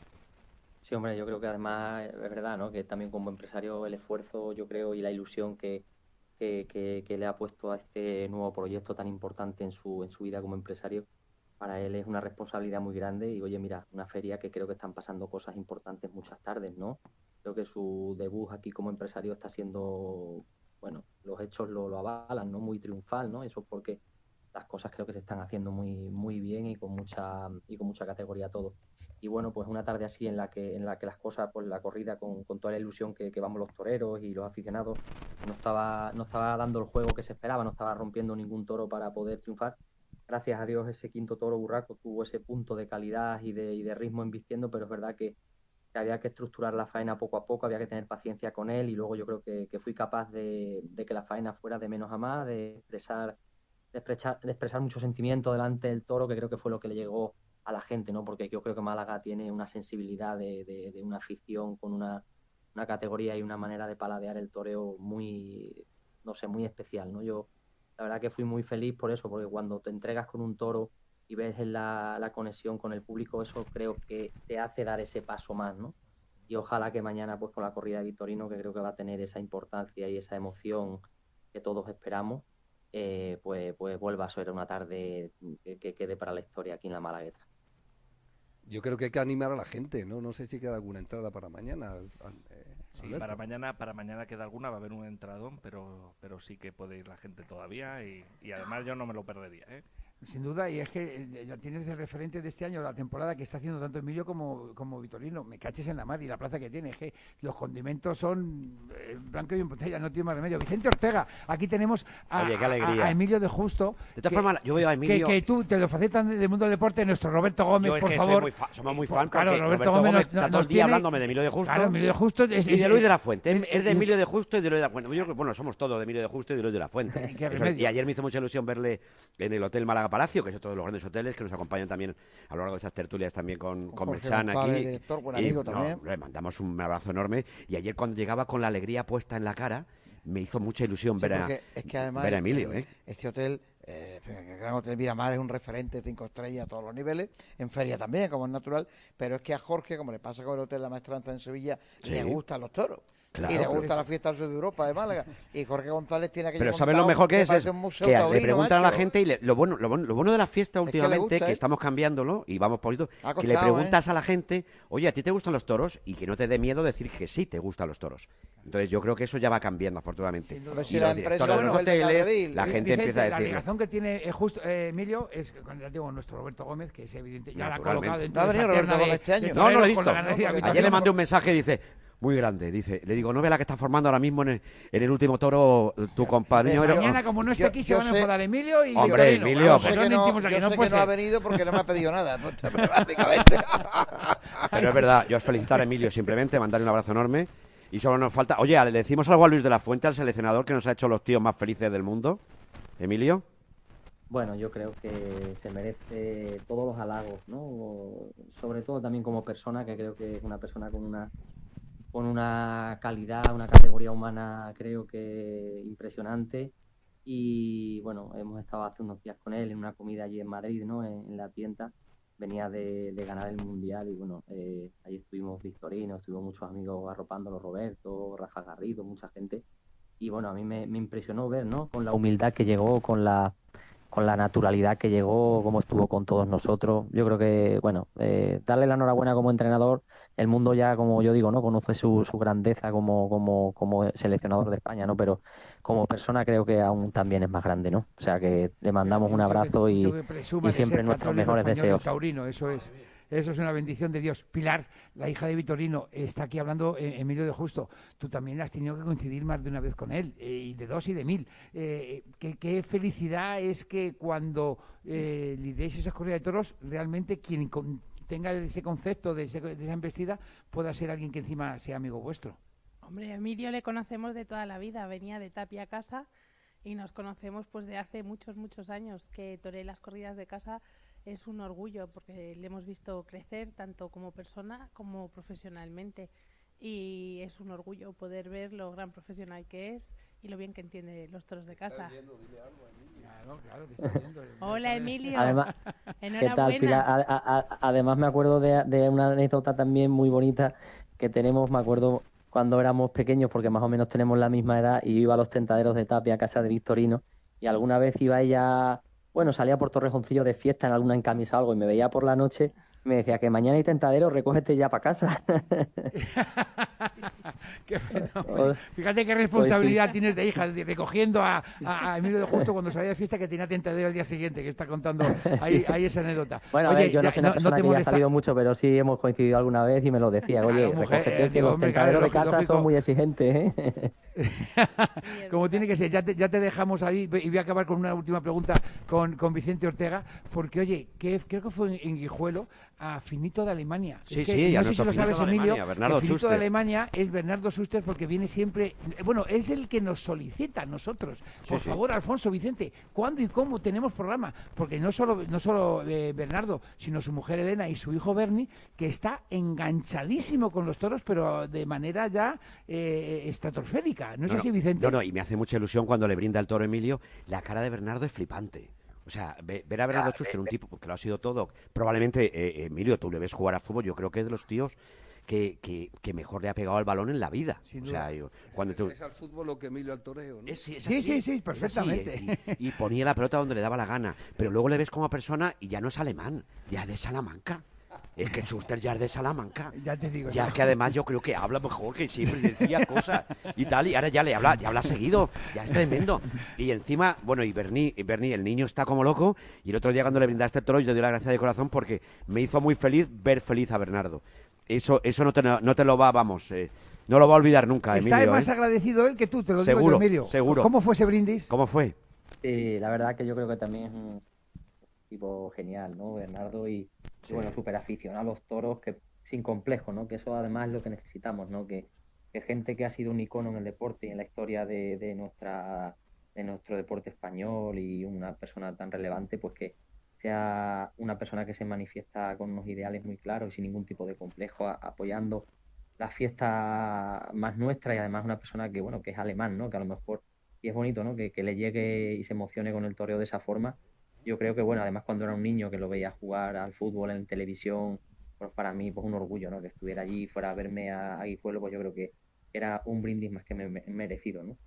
Sí, hombre, yo creo que además es verdad, ¿no? Que también como empresario el esfuerzo, yo creo, y la ilusión que, que, que, que le ha puesto a este nuevo proyecto tan importante en su, en su vida como empresario, para él es una responsabilidad muy grande y, oye, mira, una feria que creo que están pasando cosas importantes muchas tardes, ¿no? Creo que su debut aquí como empresario está siendo, bueno, los hechos lo, lo avalan, ¿no? Muy triunfal, ¿no? Eso porque las cosas creo que se están haciendo muy muy bien y con mucha y con mucha categoría todo. Y bueno, pues una tarde así en la que en la que las cosas, pues la corrida con, con toda la ilusión que, que vamos los toreros y los aficionados, no estaba no estaba dando el juego que se esperaba, no estaba rompiendo ningún toro para poder triunfar. Gracias a Dios ese quinto toro Burraco tuvo ese punto de calidad y de, y de ritmo embistiendo, pero es verdad que, que había que estructurar la faena poco a poco, había que tener paciencia con él y luego yo creo que, que fui capaz de, de que la faena fuera de menos a más, de expresar, de expresar, de expresar mucho sentimiento delante del toro, que creo que fue lo que le llegó a la gente, ¿no? Porque yo creo que Málaga tiene una sensibilidad de, de, de una afición con una, una categoría y una manera de paladear el toreo muy, no sé, muy especial, ¿no? Yo la verdad que fui muy feliz por eso, porque cuando te entregas con un toro y ves la, la conexión con el público, eso creo que te hace dar ese paso más, ¿no? Y ojalá que mañana, pues con la corrida de Vitorino, que creo que va a tener esa importancia y esa emoción que todos esperamos, eh, pues, pues vuelva a ser una tarde que, que quede para la historia aquí en la Malagueta. Yo creo que hay que animar a la gente, ¿no? No sé si queda alguna entrada para mañana. Eh, Sí, para mañana, para mañana queda alguna, va a haber un entradón, pero, pero sí que puede ir la gente todavía y, y además yo no me lo perdería, ¿eh? Sin duda, y es que eh, ya tienes el referente de este año, la temporada que está haciendo tanto Emilio como, como Vitorino. Me caches en la mar y la plaza que tiene. Es que los condimentos son eh, blanco y en botella, no tiene más remedio. Vicente Ortega, aquí tenemos a, Oye, qué a- alegría. a Emilio de Justo. De todas que- formas, yo veo a Emilio... Que, que tú te lo facetas del mundo del deporte, nuestro Roberto Gómez, Yo es por que soy favor. muy fa- somos muy Por- fan porque claro, Roberto, Gómez, nos- está todo nos el día tiene- hablándome de Emilio de Justo Claro, Emilio de Justo es, y es- de Luis de la Fuente. es- Es, es de Emilio de Justo y de Luis de la Fuente. Yo, bueno, somos todos de Emilio de Justo y de Luis de la Fuente. Qué Eso- remedio. y ayer me hizo mucha ilusión verle en el Hotel Málaga Palacio, que es otro de los grandes hoteles que nos acompañan también a lo largo de esas tertulias también con, Con con Jorge Merchan González, aquí. director, buen Y, amigo no, también. le mandamos un abrazo enorme. Y ayer cuando llegaba con la alegría puesta en la cara, me hizo mucha ilusión Sí, ver, a, porque es que además ver a Emilio. el- ¿eh? este hotel, eh, el Gran Hotel Miramar es un referente cinco estrellas a todos los niveles, en feria también, como es natural, pero es que a Jorge, como le pasa con el Hotel La Maestranza en Sevilla, Sí. le gustan los toros. Claro, y le por gusta eso. la fiesta del sur de Europa de Málaga. Y Jorge González tiene aquello Pero ¿sabes lo montado mejor que es? parece Es un museo que le taurino, preguntan a la macho. gente y le- lo, bueno, lo, bueno, lo bueno de la fiesta Es que le últimamente, gusta, que ¿eh? estamos cambiándolo y vamos poquito, Ha que le costado, preguntas a la gente, oye, ¿a ti te gustan los toros? Y que no te dé miedo decir que sí te gustan los toros. Entonces yo creo que eso ya va cambiando, afortunadamente. Sin duda. A ver Y si los la empresa directores de los vuelve a hoteles, agredir. la gente Vicente, empieza a la decir... razón que tiene eh, justo eh, Emilio es que cuando ya digo nuestro Roberto Gómez, que es evidente, ya la ha Naturalmente. colocado dentro ¿No ha de venido esa Roberto terna Gómez de- este año? de No, no lo he toreros visto. con la ganadería Ayer Ayer Vitorino. le mandé un mensaje y dice, muy grande. Dice, le digo, no ve la que está formando ahora mismo en el, en el último toro tu compañero. Mañana, como no está aquí, se van a enfadar Emilio y Hombre, Vitorino. Emilio, Vamos, pues Yo sé que no, yo que no sé puede que no ha ser. venido porque no me ha pedido nada, prácticamente. Pero es verdad, yo es felicitar a Emilio simplemente, mandarle un abrazo enorme. Y solo nos falta... Oye, ¿le decimos algo a Luis de la Fuente, al seleccionador, que nos ha hecho los tíos más felices del mundo? ¿Emilio? Bueno, yo creo que se merece todos los halagos, ¿no? Sobre todo también como persona, que creo que es una persona con una con una calidad, una categoría humana, creo que impresionante. Y bueno, hemos estado hace unos días con él en una comida allí en Madrid, ¿no? En, en la tienda. Venía de, de ganar el Mundial y bueno, eh, ahí estuvimos Victorino, estuvimos muchos amigos arropándolo, Roberto, Rafa Garrido, mucha gente. Y bueno, a mí me, me impresionó ver, ¿no? Con la humildad que llegó, con la con la naturalidad que llegó, cómo estuvo con todos nosotros. Yo creo que, bueno, eh, darle la enhorabuena como entrenador. El mundo ya, como yo digo, no conoce su, su grandeza como, como, como seleccionador de España, ¿no? Pero como persona creo que aún también es más grande, ¿no? O sea que le mandamos un abrazo y, y siempre nuestros mejores deseos. Taurino, eso es. Eso es una bendición de Dios. Pilar, la hija de Vitorino, está aquí hablando eh, Emilio de Justo. Tú también has tenido que coincidir más de una vez con él, eh, y de dos y de mil. Eh, qué, qué felicidad es que cuando eh, lideréis esas corridas de toros, realmente quien con, tenga ese concepto de, ese, de esa embestida pueda ser alguien que encima sea amigo vuestro. Hombre, a Emilio le conocemos de toda la vida. Venía de Tapia a casa y nos conocemos pues de hace muchos, muchos años. Que toree las corridas de casa es un orgullo porque le hemos visto crecer tanto como persona como profesionalmente, y es un orgullo poder ver lo gran profesional que es y lo bien que entiende los toros de casa. Viendo, dile algo, Emilio. Claro, claro, te está viendo. Hola, Emilio. Además, ¿qué tal, Pilar? A, a, a, además me acuerdo de, de una anécdota también muy bonita que tenemos, me acuerdo cuando éramos pequeños, porque más o menos tenemos la misma edad, y yo iba a los tentaderos de Tapia a casa de Victorino, y alguna vez iba ella... Bueno, salía por Torrejoncillo de fiesta en alguna encamisa o algo y me veía por la noche y me decía que mañana hay tentadero, recógete ya para casa. Qué fenómeno. Fíjate qué responsabilidad pues, tienes de hija, de, recogiendo a, a, a Emilio de Justo cuando salía de fiesta, que tenía tentadero el día siguiente, que está contando ahí, sí. ahí esa anécdota. Bueno, oye, a ver, yo no soy una no, persona no que molesta... haya salido mucho, pero sí hemos coincidido alguna vez y me lo decía. Oye, claro, mujer, recógete, eh, que los hombre, tentaderos claro, de casa lógico. Son muy exigentes, ¿eh? Como tiene que ser. Ya te, ya te dejamos ahí y voy a acabar con una última pregunta con, con Vicente Ortega, porque oye, que, creo que fue en Guijuelo, a Finito de Alemania. Sí, es que, sí, no a sé si lo sabes, Alemania, Emilio, Bernardo Finito Schuster. de Alemania es Bernardo Schuster, porque viene siempre, bueno, es el que nos solicita a nosotros. Por sí, favor, sí. Alfonso, Vicente, ¿cuándo y cómo tenemos programa? Porque no solo no solo eh, Bernardo, sino su mujer Elena y su hijo Bernie, que está enganchadísimo con los toros, pero de manera ya eh, estratosférica. ¿No es no, así, no, Vicente? No, no, y me hace mucha ilusión cuando le brinda el toro Emilio. La cara de Bernardo es flipante. O sea, ver a Bernardo Schuster, un tipo que lo ha sido todo. Probablemente, eh, Emilio, tú le ves jugar a fútbol, yo creo que es de los tíos que, que, que mejor le ha pegado al balón en la vida. Sin o duda. sea, yo, cuando tú... Es al fútbol lo que Emilio al toreo, ¿no? Es, es sí, así, sí, sí, perfectamente. Es así, y, y ponía la pelota donde le daba la gana. Pero luego le ves como persona y ya no es alemán, ya es de Salamanca. Es que Schuster ya es de Salamanca. Ya te digo. Ya yo. que además yo creo que habla mejor, que siempre decía cosas y tal, y ahora ya le habla, ya habla seguido, ya es tremendo. Y encima, bueno, y Bernie, y Bernie, el niño está como loco, y el otro día cuando le brindaste el toro, yo le doy la gracia de corazón porque me hizo muy feliz ver feliz a Bernardo. Eso, eso no te, no te lo va, vamos, eh, no lo va a olvidar nunca, Está Emilio. más ¿eh? agradecido él que tú, te lo seguro, digo yo, Emilio. Seguro. ¿Cómo fue ese brindis? ¿Cómo fue? Sí, la verdad que yo creo que también es un tipo genial, ¿no? Bernardo y, sí. y bueno, súper aficionado a los toros, que sin complejo, ¿no? Que eso además es lo que necesitamos, ¿no? Que, que gente que ha sido un icono en el deporte y en la historia de, de nuestra de nuestro deporte español y una persona tan relevante, pues que sea una persona que se manifiesta con unos ideales muy claros y sin ningún tipo de complejo, a, apoyando la fiesta más nuestra, y además una persona que, bueno, que es alemán, ¿no? Que a lo mejor, y es bonito, ¿no? Que, que le llegue y se emocione con el toreo de esa forma. Yo creo que, bueno, además cuando era un niño que lo veía jugar al fútbol en televisión, pues para mí, pues un orgullo, ¿no? Que estuviera allí, fuera a verme a, a Guijuelo, pues yo creo que era un brindis más que me, me, merecido, ¿no?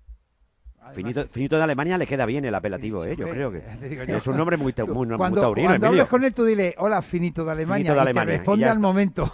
Además, finito, finito de Alemania le queda bien el apelativo, sí, ¿eh? Yo creo que yo, es un nombre muy, muy, muy cuando, taurino, cuando Emilio. hablas con él, tú dile, hola, Finito de Alemania, finito de Alemania y te responde al momento.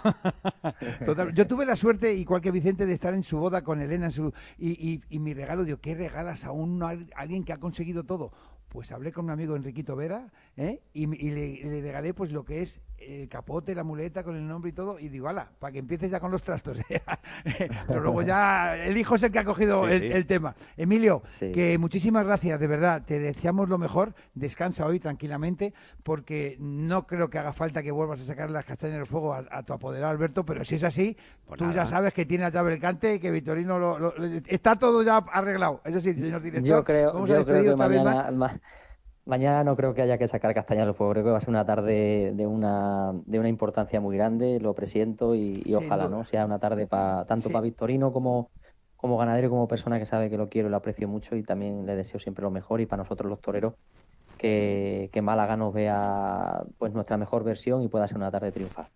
Total, yo tuve la suerte, igual que Vicente, de estar en su boda con Elena en su, y, y, y mi regalo, digo, ¿qué regalas a, un, a alguien que ha conseguido todo? Pues hablé con un amigo, Enriquito Vera, ¿eh? y, y le, le regalé pues lo que es el capote, la muleta con el nombre y todo, y digo, ala, para que empieces ya con los trastos. Pero luego ya el hijo es el que ha cogido Sí, el, sí. el tema. Emilio, Sí. que muchísimas gracias, de verdad, te deseamos lo mejor, descansa hoy tranquilamente, porque no creo que haga falta que vuelvas a sacar las castañas del fuego a, a tu apoderado Alberto, pero si es así, Pues tú nada. ya sabes que tiene a llave el cante y que Victorino lo, lo- lo- está todo ya arreglado. Eso sí, señor director, Yo creo, vamos a yo creo despedir que otra vez mañana, más. ma- mañana no creo que haya que sacar castañas del fuego. Creo que va a ser una tarde de una, de una importancia muy grande, lo presiento y, y Sin ojalá duda. no sea una tarde pa, tanto Sí. para Victorino como, como ganadero y como persona que sabe que lo quiero y lo aprecio mucho, y también le deseo siempre lo mejor, y para nosotros los toreros que, que Málaga nos vea pues nuestra mejor versión y pueda ser una tarde triunfal.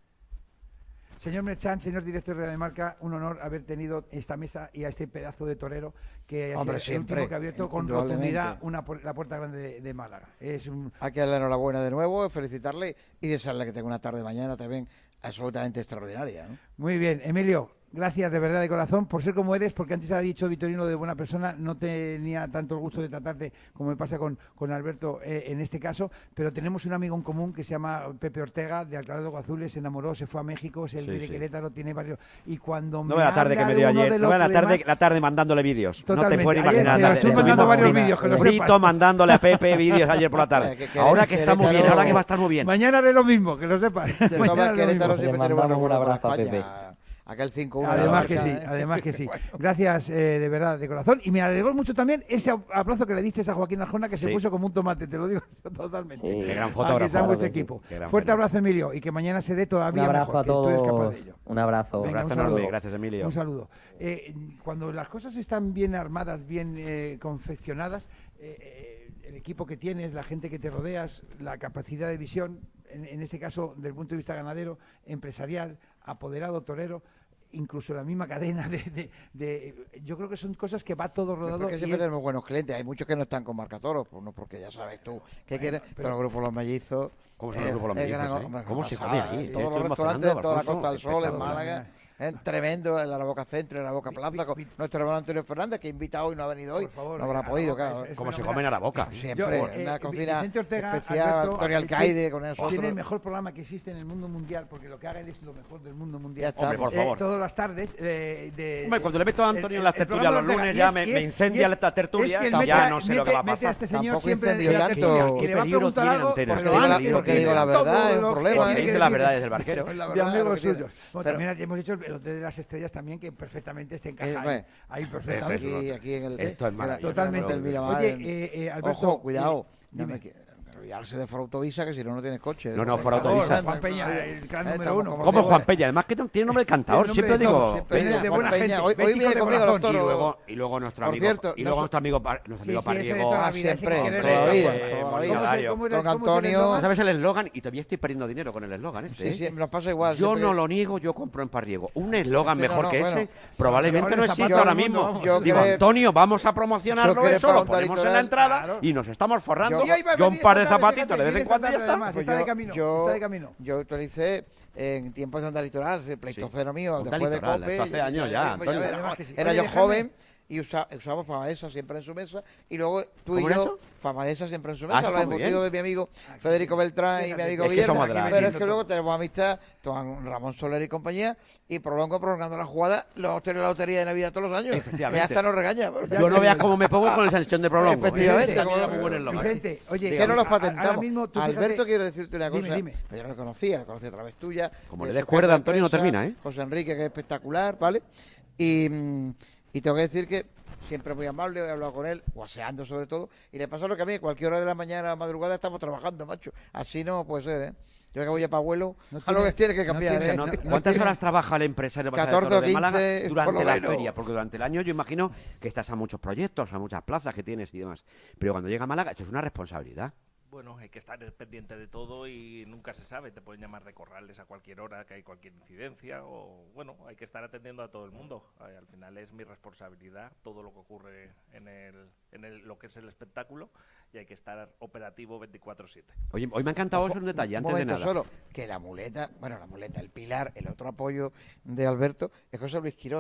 Señor Merchan, señor director de Radio Marca, un honor haber tenido esta mesa y a este pedazo de torero que ha Hombre, sido el último siempre, que ha abierto con indudablemente. rotundidad una, pu- la puerta grande de, de Málaga. Es un, Hay que darle enhorabuena de nuevo, felicitarle y desearle que tenga una tarde mañana también absolutamente extraordinaria, ¿no? Muy bien, Emilio, gracias de verdad de corazón por ser como eres, porque antes ha dicho Victorino de buena persona, no tenía tanto el gusto de tratarte como me pasa con, con Alberto eh, en este caso, pero tenemos un amigo en común que se llama Pepe Ortega, de Alcalá de los Azules, se enamoró, se fue a México, es el Sí, de sí. Querétaro, tiene varios... Y cuando No me ve la tarde que habla me de dio uno ayer. del No ve la otro y tarde, demás, la tarde mandándole vídeos. No te Totalmente. puedes Ayer imaginar. te la lo tarde. estoy mandando varios vídeos, que lo Frito sepas. mandándole a Pepe vídeos ayer por la tarde. Eh, que- que- Ahora que está muy bien, Querétaro- ahora que va a estar muy bien. Mañana haré lo mismo, que lo sepas. De todas Mañana maneras, haré lo Querétaro mismo. siempre Le tiene buenos mandamos un recuerdos con abrazo a España. Aquel cinco uno. Además que de la sí, Barca, ¿eh? además que sí. Bueno. Gracias eh, de verdad, de corazón. Y me alegró mucho también ese abrazo que le diste a Joaquín Arjona, que se Sí. puso como un tomate, te lo digo totalmente. Sí. Qué gran Aquí fotógrafo. está claro vuestro que sí. equipo. Qué gran Fuerte fotógrafo. abrazo, Emilio, y que mañana se dé Un todavía abrazo mejor, a que tú eres capaz de todos. ello. Un abrazo. Venga, Un abrazo un enorme. saludo. Gracias, Emilio. Un saludo. Eh, cuando las cosas están bien armadas, bien eh, confeccionadas, eh, eh, el equipo que tienes, la gente que te rodeas, la capacidad de visión, en, en este caso, desde el punto de vista ganadero, empresarial, apoderado, torero, incluso la misma cadena de, de- de- yo creo que son cosas que va todo rodado. Porque y siempre es- tenemos buenos clientes. Hay muchos que no están con Marcatoros, pues no porque ya sabes tú qué quieren, pero, el grupo Los Mellizos. ¿Cómo son los grupos Los es Mellizos, gran- eh? hombre, ¿Cómo una se pasada, come ahí? ¿eh? Yo Todos estoy los restaurantes de toda la emocionando, Costa del Sol, en Alfonso. Málaga. ¿eh? Tremendo, en la Boca Centro, en la Boca Plaza, con nuestro hermano Antonio Fernández, que invita hoy, no ha venido hoy, Por favor, no habrá a la podido, Boca, claro. es- es Como se fenomenal. comen a la boca. Siempre, Yo, eh, una eh, cocina Vicente Ortega, especial, Alberto, Antonio eh, Alcaide, con nosotros. tiene el mejor programa que existe en el mundo mundial, porque lo que haga él es lo mejor del mundo mundial. Ya está. Hombre, por Eh, favor. todas las tardes. eh, de, Hombre, cuando le meto a Antonio el- en las el tertulias programa los de Ortega, lunes y ya es- me, y me es- incendia y es- esta tertulia, es que él ya mete- no sé lo que mete- va a mete pasar. este señor Tampoco siempre en incendio la tanto. tertulia, y ¿Qué le va a peligro preguntar tiene algo, Antena? pero ¿Qué antes peligro porque tiene? digo la verdad, todo es un lo que problema, tiene ¿eh? que Dice las decir. verdades del barquero. Es la De verdad, amigos lo que tiene. suyos. Bueno, Pero- también hemos hecho el Hotel de las Estrellas también, que perfectamente se encaja Eh, ahí, bueno, ahí perfectamente. Aquí, aquí en el. Esto es en- maravilloso. Totalmente. el Miramar, Oye, en- eh, eh, Alberto, Ojo, cuidado. eh, No dime. me qui- olvidarse de Foro Autovisa, que si no, no tienes coche. No, no, Por Foro favor, Autovisa. Juan Peña, el gran Eh, número estamos uno. como ¿Cómo digo, Juan eh, Peña? Además que tiene nombre de cantador. Tiene Siempre nombre de digo. todo, siempre Peña, de Juan buena Peña. gente, Hoy, hoy bético viene de conmigo corazón. los Y toros. luego, y luego nuestro Por amigo, cierto, y luego no- nuestro amigo, pa- nuestro Sí, amigo sí, ese de Parriego, toda la vida, ese siempre, que quiere toda la leer. vida, ¿Cómo toda la se- vida. Millonario. cómo era- Don cómo es el Antonio- eslogan? ¿Sabes el eslogan? Y todavía estoy perdiendo dinero con el eslogan este. Sí, ¿eh? sí, nos pasa igual. Yo siempre- no lo niego, yo compro en Parriego. Un eslogan Sí, no, mejor no, que bueno. ese probablemente Mejor no el existe zapato ahora del mundo, mismo. vamos. Yo Digo, creo- Antonio, vamos a yo promocionarlo creo eso, para lo un ponemos en litoral, la entrada claro. y nos estamos forrando. Yo- Y hoy va a Yo un venir par de esta tarde, zapatitos fíjate, de vez en viene cuando y ya esta tarde, está. además, Pues está de yo- camino, yo- está de camino. Yo utilicé en tiempos de Onda Litoral, el pleitocero mío, Onda después de Litoral, Cope. esto hace ya- años ya- ya, ya Antonio. verás, Además que sí. Era Oye, yo déjame- joven y usa- usábamos Famadesa siempre en su mesa. Y luego tú y ¿Cómo era yo, eso? Famadesa siempre en su Ah, mesa. eso los está muy embutidos bien. de mi amigo Federico Beltrán y mi amigo Es que Guillermo. somos de la- Pero es vendiendo que luego todo. tenemos amistad con Ramón Soler y compañía. Y prolongo prolongando la jugada. Los tenemos la lotería de Navidad todos los años. Efectivamente. Y hasta nos regaña. Yo no veas cómo me pongo con el sanción de prolongo. Efectivamente, Ese también como- era muy buen eslogan. Vicente, oye, Que no los a- a- ahora patentamos. mismo tú fíjate- Alberto, quiero decirte una Dime, cosa. dime. Yo no lo conocía, lo conocí a través tuya. Como de le des su cuerda, jefe de Antonio, no prensa, termina, ¿eh? José Enrique, que es espectacular, ¿vale? Y, mm, y tengo que decir que siempre muy amable, he hablado con él, guaseando sobre todo, y le pasa lo que a mí, a cualquier hora de la mañana, madrugada, estamos trabajando, macho. Así no puede ser, ¿eh? Yo que voy ya para abuelo, No a lo que tiene- tiene que no cambiar, tiene- ¿eh? No, no ¿Cuántas tiene- horas trabaja el empresario Plaza de catorce Toros o de Málaga quince, durante por lo la menos. feria? Porque durante el año yo imagino que estás a muchos proyectos, a muchas plazas que tienes y demás. Pero cuando llega a Málaga, esto es una responsabilidad. Bueno, hay que estar pendiente de todo y nunca se sabe. Te pueden llamar de corrales a cualquier hora, que hay cualquier incidencia o, bueno, hay que estar atendiendo a todo el mundo. Eh, Al final es mi responsabilidad todo lo que ocurre en, el, en el, lo que es el espectáculo y hay que estar operativo veinticuatro siete. Oye, hoy me ha encantado eso un detalle, Un antes de momento nada. solo, que la muleta, bueno, la muleta, el pilar, el otro apoyo de Alberto es José Luis Quirós.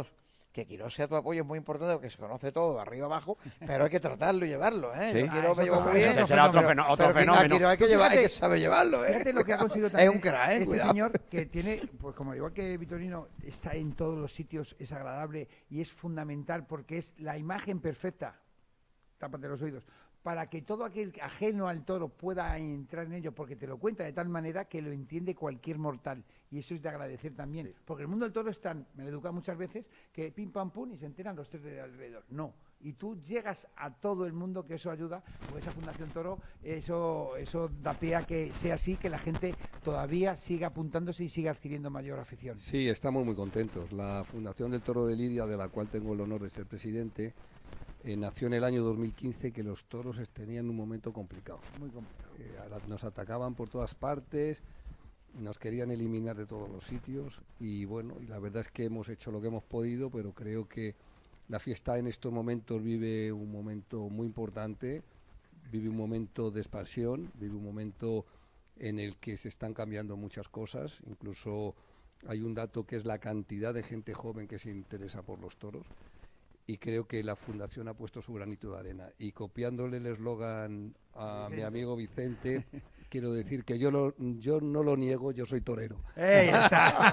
que Quirós sea tu apoyo es muy importante porque se conoce todo de arriba abajo, pero hay que tratarlo y llevarlo, ¿eh? Sí. Yo Quirós Ah, me llevo eso muy bien, será Será otro, pero- fenó- otro pero que a fenómeno. Quirós hay que, Tú llevar, hay fíjate- que saber llevarlo, ¿eh? Fíjate lo que ha conseguido Es también un crack, ¿eh? este Cuidado. señor, que tiene, pues como igual que Vitorino, está en todos los sitios, es agradable y es fundamental porque es la imagen perfecta, tápate los oídos, para que todo aquel ajeno al toro pueda entrar en ello, porque te lo cuenta de tal manera que lo entiende cualquier mortal. Y eso es de agradecer también. Sí. Porque el mundo del toro es tan, me lo educa muchas veces, que pim pam pum y se enteran los tres de alrededor. No. Y tú llegas a todo el mundo, que eso ayuda, porque esa Fundación Toro, eso, eso da pie a que sea así, que la gente todavía siga apuntándose y siga adquiriendo mayor afición. Sí, estamos muy contentos. La Fundación del Toro de Lidia, de la cual tengo el honor de ser presidente, eh, nació en el año dos mil quince, que los toros tenían un momento complicado. Muy complicado. Eh, ahora nos atacaban por todas partes, nos querían eliminar de todos los sitios y bueno, y la verdad es que hemos hecho lo que hemos podido, pero creo que la fiesta en estos momentos vive un momento muy importante, vive un momento de expansión, vive un momento en el que se están cambiando muchas cosas, incluso hay un dato que es la cantidad de gente joven que se interesa por los toros. Y creo que la Fundación ha puesto su granito de arena. Y copiándole el eslogan a Vicente. mi amigo Vicente, quiero decir que yo, lo, yo no lo niego, yo soy torero. ¡Eh, ya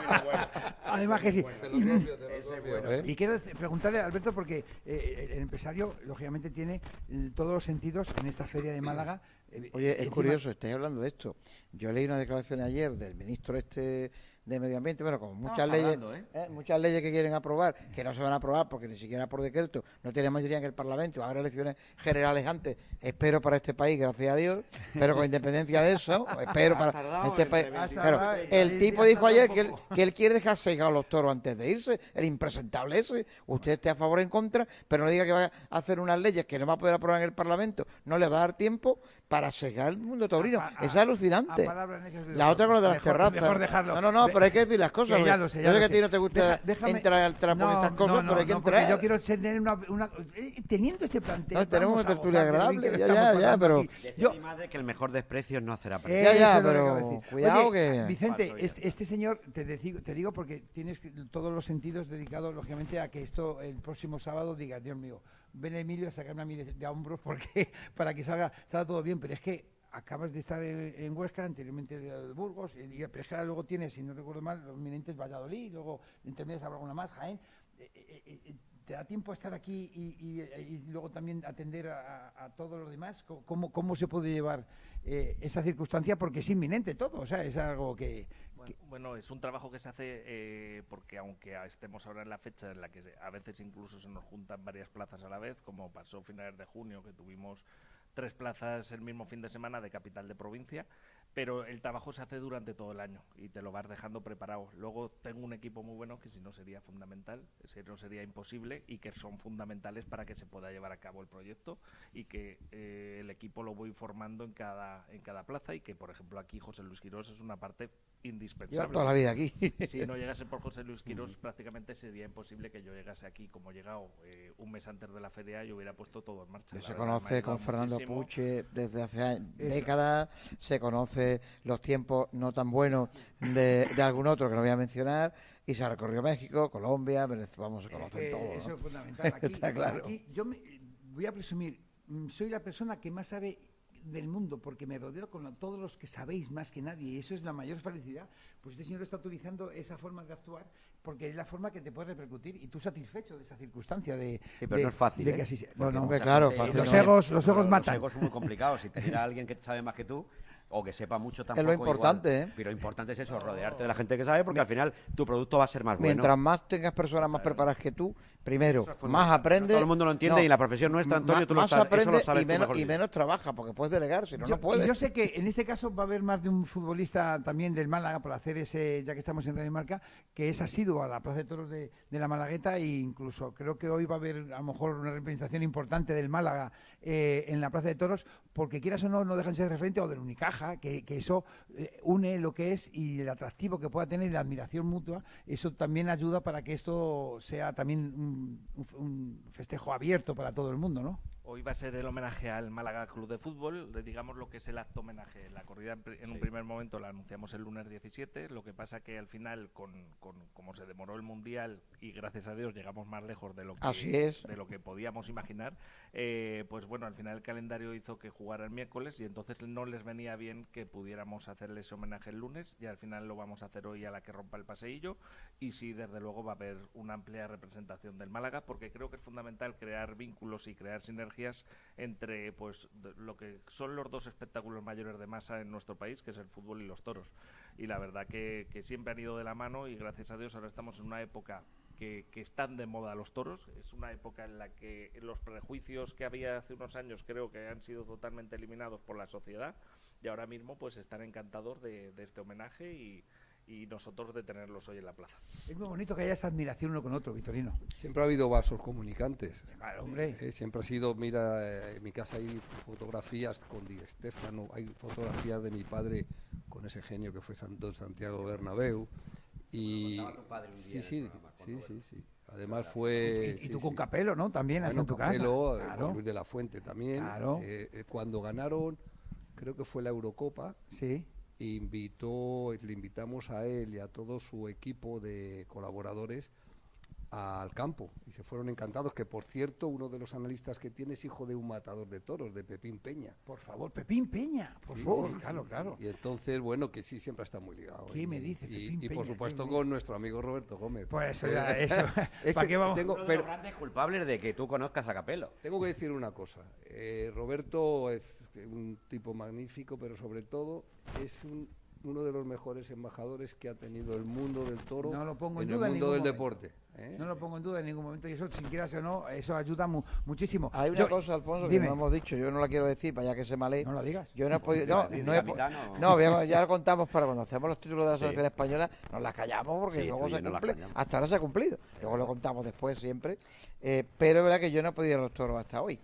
está! Además que sí. Te lo copio, te lo copio, ¿eh? Y quiero dec- preguntarle a Alberto, porque eh, el empresario, lógicamente, tiene eh, todos los sentidos en esta feria de Málaga. Eh, Oye, es encima- curioso, estáis hablando de esto. Yo leí una declaración ayer del ministro este de Medio Ambiente, bueno, como muchas Estamos leyes, hablando, ¿eh? ¿eh? muchas leyes que quieren aprobar, que no se van a aprobar porque ni siquiera por decreto, no tiene mayoría en el Parlamento, va a haber elecciones generales antes, espero para este país, gracias a Dios, pero con independencia de eso, espero para tardado este en país. reventar. Claro, Hasta- el ahí tipo ya dijo tarda ayer un que él, poco. que él quiere dejar secar a los toros antes de irse, el impresentable ese, usted esté a favor o en contra, pero no diga que va a hacer unas leyes que no va a poder aprobar en el Parlamento, no le va a dar tiempo para secar el mundo taurino, A- a- es alucinante. a palabras necias de La Dios. otra con lo de las Mejor- terrazas. mejor dejarlo. No, no, no, De- pero hay que decir las cosas. Que ya porque lo sé, ya yo sé lo que a sé. ti no te gusta Deja- déjame- entrar al trapo en No, estas cosas, no, no, pero hay que no, porque entrar. yo quiero tener una, una- eh, teniendo este plantel. No, tenemos vamos una a tertulia gozar de lo bien agradable, que lo ya, estamos ya, ya, pasando pero- aquí. Decía Yo- mi madre que el mejor desprecio es no hacer Eh, apreciar. Ya, ya, eso es lo que pero acabo de decir. cuidado Oye, que- Vicente, Paso ya. este, este señor, te, digo, te digo porque tienes que- todos los sentidos dedicados, lógicamente, a que esto el próximo sábado diga, Dios mío, ven Emilio a sacarme a mí de, de a hombros porque, para que salga, salga todo bien, pero es que acabas de estar en, en Huesca, anteriormente de, de Burgos, y, y- pero es que ahora luego tienes, si no recuerdo mal, los eminentes Valladolid, luego entre medias habrá alguna más, Jaén. Eh, eh, eh, ¿Te da tiempo a estar aquí y, y- y luego también atender a, a todo lo demás? ¿Cómo, cómo se puede llevar eh, esa circunstancia? Porque es inminente todo, o sea, es algo que... Bueno, bueno, es un trabajo que se hace eh, porque aunque a- estemos ahora en la fecha en la que se- a veces incluso se nos juntan varias plazas a la vez, como pasó a finales de junio, que tuvimos tres plazas el mismo fin de semana de capital de provincia, pero el trabajo se hace durante todo el año y te lo vas dejando preparado. Luego tengo un equipo muy bueno que si no sería fundamental, si no sería imposible y que son fundamentales para que se pueda llevar a cabo el proyecto y que eh, el equipo lo voy formando en cada en cada plaza y que, por ejemplo, aquí José Luis Quirós es una parte indispensable. Lleva toda la vida aquí. Si no llegase por José Luis Quirós, prácticamente sería imposible que yo llegase aquí como he llegado eh, un mes antes de la feria y hubiera puesto todo en marcha. Que La se verdad, me ha conoce con ayudado Fernando muchísimo. Puche desde hace años- Eso. décadas, se conoce los tiempos no tan buenos de, de algún otro que no voy a mencionar, y se recorrió México, Colombia, Venezuela, vamos, se conocen Eh, todos. Eso ¿no? es fundamental. Aquí, Está claro. aquí yo me, voy a presumir, mm, soy la persona que más sabe del mundo, porque me rodeo con lo- todos los que sabéis más que nadie, y eso es la mayor felicidad. Pues este señor está utilizando esa forma de actuar, porque es la forma que te puede repercutir, y tú satisfecho de esa circunstancia de... Sí, pero de- no es fácil, de ¿eh? que así sea. No, Porque no, hombre, mucha claro, gente- fácil los no es. egos, los egos Los matan. egos son muy complicados. Si tener a alguien que sabe más que tú o que sepa mucho tampoco lo importante, igual. ¿eh? Pero lo importante es eso, rodearte de la gente que sabe, porque al final tu producto va a ser más bueno. Mientras más tengas personas más preparadas que tú, primero, Eso es más fundamental. aprendes. No todo el mundo lo entiende y en la profesión nuestra, Antonio, más, tú lo más sabes, eso aprendes lo sabes y, tú menos, mejor y que yo. menos trabaja, porque puedes delegar, si no, Yo, no puedes. y yo sé que en este caso va a haber más de un futbolista también del Málaga por hacer ese, ya que estamos en Radio Marca, que es asiduo a la Plaza de Toros de, de la Malagueta, e incluso creo que hoy va a haber a lo mejor una representación importante del Málaga eh, en la Plaza de Toros, porque quieras o no, no dejan de ser referente, o del Unicaja, que, que eso eh, une lo que es y el atractivo que pueda tener y la admiración mutua, eso también ayuda para que esto sea también un, un- un festejo abierto para todo el mundo, ¿no? Hoy va a ser el homenaje al Málaga Club de Fútbol, digamos lo que es el acto homenaje. La corrida en, en sí. un primer momento la anunciamos el lunes diecisiete, lo que pasa que al final, con, con como se demoró el Mundial y gracias a Dios llegamos más lejos de lo que, Así es. de lo que podíamos imaginar, eh, pues bueno, al final el calendario hizo que jugara el miércoles y entonces no les venía bien que pudiéramos hacerle ese homenaje el lunes y al final lo vamos a hacer hoy a la que rompa el paseillo y sí, desde luego va a haber una amplia representación del Málaga porque creo que es fundamental crear vínculos y crear sinergias entre pues lo que son los dos espectáculos mayores de masa en nuestro país, que es el fútbol y los toros. Y la verdad que, que siempre han ido de la mano y gracias a Dios ahora estamos en una época que, que están de moda los toros. Es una época en la que los prejuicios que había hace unos años creo que han sido totalmente eliminados por la sociedad y ahora mismo pues están encantados de, de este homenaje y y nosotros de tenerlos hoy en la plaza. Es muy bonito que haya esa admiración uno con otro, Victorino. Siempre ha habido vasos comunicantes. Claro, hombre. Eh, siempre ha sido, mira, eh, en mi casa hay fotografías con Di Stéfano, hay fotografías de mi padre con ese genio que fue San, don Santiago Bernabéu. Y tu padre un día sí, sí, programa, sí, sí, sí. Además fue... Y, y sí, tú con sí. Capello, ¿no? También, bueno, hasta en tu Capello, casa. Claro. Con Luis de la Fuente también. Claro. Eh, eh, cuando ganaron, creo que fue la Eurocopa. Sí. Invitó, le invitamos a él y a todo su equipo de colaboradores al campo y se fueron encantados, que por cierto uno de los analistas que tiene es hijo de un matador de toros, de Pepín Peña. Por favor, Pepín Peña, por sí, favor, sí, claro, sí, claro. Sí. Y entonces, bueno, que sí, siempre está muy ligado. ¿Qué y, me dice y, Pepín y por Peña? supuesto con nuestro amigo Roberto Gómez. Pues eso ya, eso. Ese, ¿Para qué vamos? Tengo, Uno de pero, los grandes culpables de que tú conozcas a Capello. Tengo que decir una cosa. Eh, Roberto es un tipo magnífico, pero sobre todo es un uno de los mejores embajadores que ha tenido el mundo del toro no lo pongo en, en duda el mundo en del momento. deporte. ¿eh? No lo pongo en duda en ningún momento y eso, sin quieras o no, eso ayuda mu muchísimo. Hay una yo, cosa, Alfonso, dime. que no hemos dicho, yo no la quiero decir, para ya que se malee. No la digas. Yo no he podido... No, Sí, no, he, capitano. no ya, ya lo contamos para cuando hacemos los títulos de la Sí. selección española, nos la callamos porque Sí, luego tú y yo se no la cumple. callamos. Hasta ahora se ha cumplido. Luego lo contamos después siempre. Eh, pero es verdad que yo no he podido ir a los toros hasta hoy.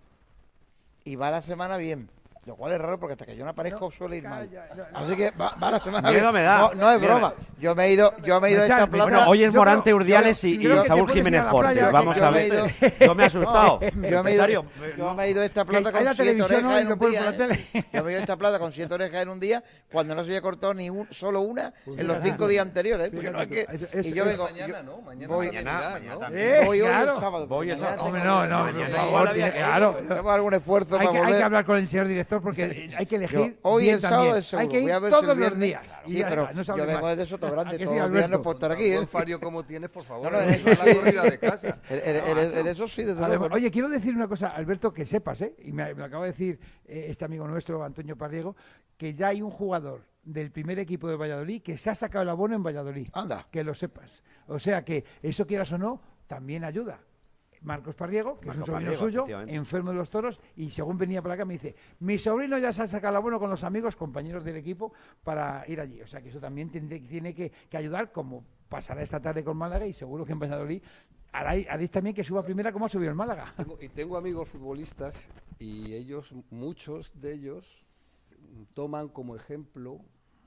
Y va la semana bien. Lo cual es raro porque hasta que yo no aparezco No, suele ir mal. calla, no, no. Así que va, va la semana Miedo bien. me da. No, no es Miedo broma. me- Yo me he ido, yo me he ido a esta Mechán, plaza. Bueno, hoy es Yo Morante creo- Urdiales yo- y, creo y que Saúl te puedes ir a Jiménez la Forte. playa, Vamos que a yo me he ver. ido- Yo me he asustado. Yo me, he ido, Empresario, yo me he ido a esta Que plaza hay con la siete televisión orejas hoy, en lo un ponen día. por la ¿eh? tele. Yo me he ido a esta plaza con siete orejas en un día cuando no se había cortado ni un, solo una en los cinco días anteriores. ¿eh? Porque no es que, Fíjate, es- y yo es- vengo, mañana, yo ¿no? Mañana voy, también Mañana, irán, mañana ¿no? también. Eh, voy hoy claro. el sábado. Voy el Mañana sábado. Hombre, tengo- no, no, Mañana por igual favor, había tiene- que- claro. Tengo algún esfuerzo Hay para que, hay volver. que hablar con el señor director porque hay que elegir Yo, hoy bien el sábado también. es seguro. Hay que ir Voy a ver si todos el los viernes- días. Y Sí, ya pero está, no se yo hable vengo más. de Sotogrande ¿A que sí, todos los días Alberto? no por estar aquí. Con ¿eh? todo el fario como tienes, por favor, No, no, no, en la corrida de casa. En- en- en- en eso sí, desde Además, luego. oye, quiero decir una cosa, Alberto, que sepas, ¿eh? Y me, me lo acaba de decir eh, este amigo nuestro, Antonio Parriego, que ya hay un jugador del primer equipo de Valladolid que se ha sacado el abono en Valladolid. Anda. Que lo sepas. O sea que eso, quieras o no, también ayuda. Marcos Parriego, que Marco es un sobrino Parriego, suyo, efectivamente. enfermo de los toros, y según venía para acá me dice, mi sobrino ya se ha sacado el abono con los amigos, compañeros del equipo, para ir allí. O sea que eso también tiene, tiene que, que ayudar, como pasará esta tarde con Málaga, y seguro que en Valladolid haréis, haréis también que suba primera como ha subido en Málaga. Tengo- y tengo amigos futbolistas y ellos, muchos de ellos, toman como ejemplo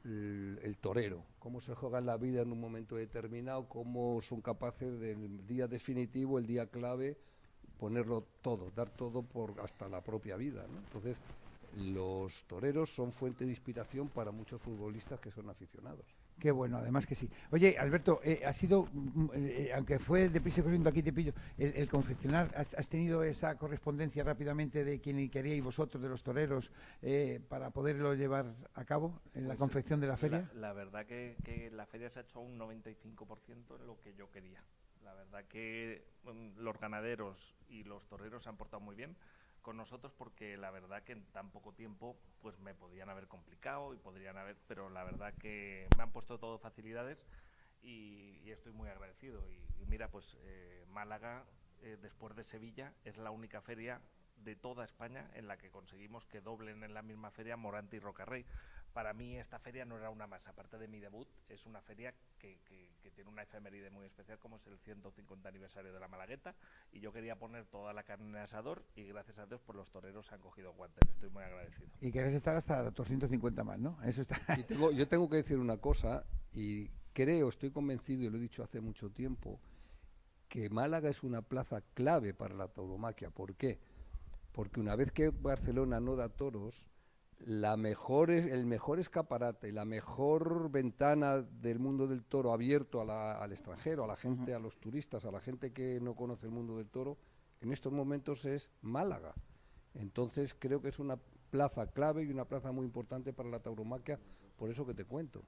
el, el torero, cómo se juega la vida en un momento determinado, cómo son capaces del día definitivo, el día clave, ponerlo todo, dar todo por hasta la propia vida, ¿no? Entonces, los toreros son fuente de inspiración para muchos futbolistas que son aficionados. Qué bueno, además que sí. Oye, Alberto, eh, ha sido, mm, eh, aunque fue deprisa corriendo aquí te pillo, el, el confeccionar, has, has tenido esa correspondencia rápidamente de quien queríais vosotros, de los toreros, eh, para poderlo llevar a cabo en la Pues, confección de la feria. La, la verdad que, que la feria se ha hecho un noventa y cinco por ciento en lo que yo quería. La verdad que um, los ganaderos y los toreros se han portado muy bien con nosotros porque la verdad que en tan poco tiempo pues me podían haber complicado y podrían haber, pero la verdad que me han puesto todo facilidades y, y estoy muy agradecido. Y, y mira, pues eh, Málaga, eh, después de Sevilla, es la única feria de toda España en la que conseguimos que doblen en la misma feria Morante y Rocarrey. Para mí esta feria no era una más, aparte de mi debut, es una feria que, que, que tiene una efeméride muy especial como es el ciento cincuenta aniversario de la Malagueta y yo quería poner toda la carne en el asador y gracias a Dios pues los toreros han cogido guantes, estoy muy agradecido. Y querés estar hasta doscientos cincuenta más, ¿no? Eso está. Y tengo, yo tengo que decir una cosa, y creo, estoy convencido, y lo he dicho hace mucho tiempo, que Málaga es una plaza clave para la tauromaquia. ¿Por qué? porque una vez que Barcelona no da toros, la mejor es, el mejor escaparate, la mejor ventana del mundo del toro abierto a la, al extranjero, a la gente, a los turistas, a la gente que no conoce el mundo del toro, en estos momentos es Málaga. Entonces creo que es una plaza clave y una plaza muy importante para la tauromaquia, por eso que te cuento.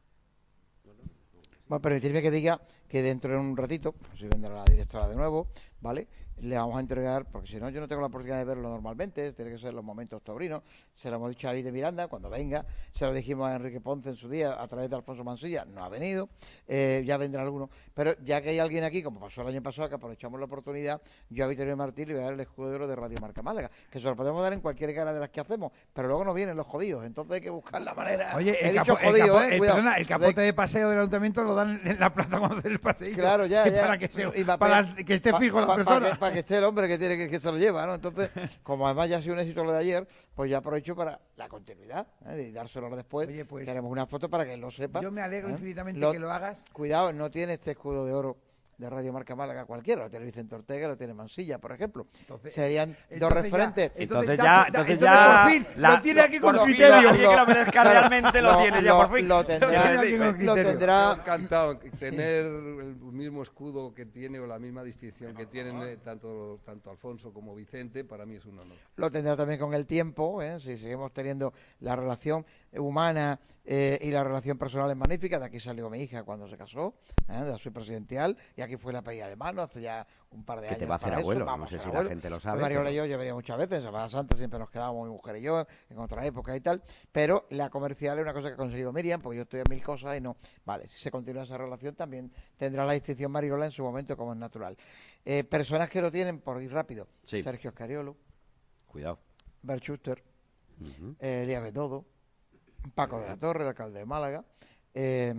Bueno, permitirme que diga que dentro de un ratito, si vendrá la directora de nuevo, ¿vale?, le vamos a entregar, porque si no yo no tengo la oportunidad de verlo normalmente, tiene que ser los momentos taurinos, se lo hemos dicho a David de Miranda, cuando venga, se lo dijimos a Enrique Ponce en su día, a través de Alfonso Mansilla, no ha venido, eh, ya vendrá alguno, pero ya que hay alguien aquí, como pasó el año pasado, que aprovechamos la oportunidad, yo a Vittorio Martín le voy a dar el escudo de oro de Radio Marca Málaga, que se lo podemos dar en cualquier cara de las que hacemos, pero luego nos vienen los jodidos, entonces hay que buscar la manera. Oye, He el, dicho capo, jodido, el, capo, eh, el, cuidado. perdona, el capote de paseo del ayuntamiento lo dan en la plaza cuando hace el paseo. Claro, ya, ya. Para que, se, Y va- para que esté pa- fijo la pa- persona. Para que, pa que esté el hombre que tiene que, que se lo lleva, ¿no? Entonces, como además ya ha sido un éxito lo de ayer, pues ya aprovecho para la continuidad, ¿eh? Y dárselo después. Oye, pues, que haremos una foto para que él lo sepa. Yo me alegro ¿eh? infinitamente Lo- que lo hagas. Cuidado, no tiene este escudo de oro de Radio Marca Málaga cualquiera, lo tiene Vicente Ortega, lo tiene Mansilla, por ejemplo. Entonces, Serían entonces dos ya- referentes. Entonces da- ya, da- entonces entonces ya por fin, la- lo tiene aquí con por fin, criterio. alguien que lo merezca Claro, realmente lo, tiene ya por fin. Lo tendrá, Lo tiene aquí con lo criterio. tendrá Encantado tener el mismo escudo que tiene o la misma distinción que tienen eh, tanto tanto Alfonso como Vicente, para mí es un honor. lo tendrá también con el tiempo, ¿eh? Si seguimos teniendo la relación humana eh, y la relación personal es magnífica. De aquí salió mi hija cuando se casó, ¿eh? De la suite presidencial, y aquí fue la pedida de mano hace ya un par de Que años. te va a hacer para eso, abuelo, vamos no sé a si ser la abuelo. gente lo Pues sabe. Mariola pero- y yo, yo venía muchas veces, en Semana Santa siempre nos quedábamos mi mujer y yo, en otras épocas y tal, pero la comercial es una cosa que ha conseguido Miriam, porque yo estoy en mil cosas y no, vale, si se continúa esa relación también tendrá la distinción Mariola en su momento, como es natural. Eh, personas que lo tienen, por ir rápido, Sí. Sergio Scariolo, Cuidado. Bert Schuster, Ujú. eh, Elías Betodo, Paco de la Torre, el alcalde de Málaga, eh,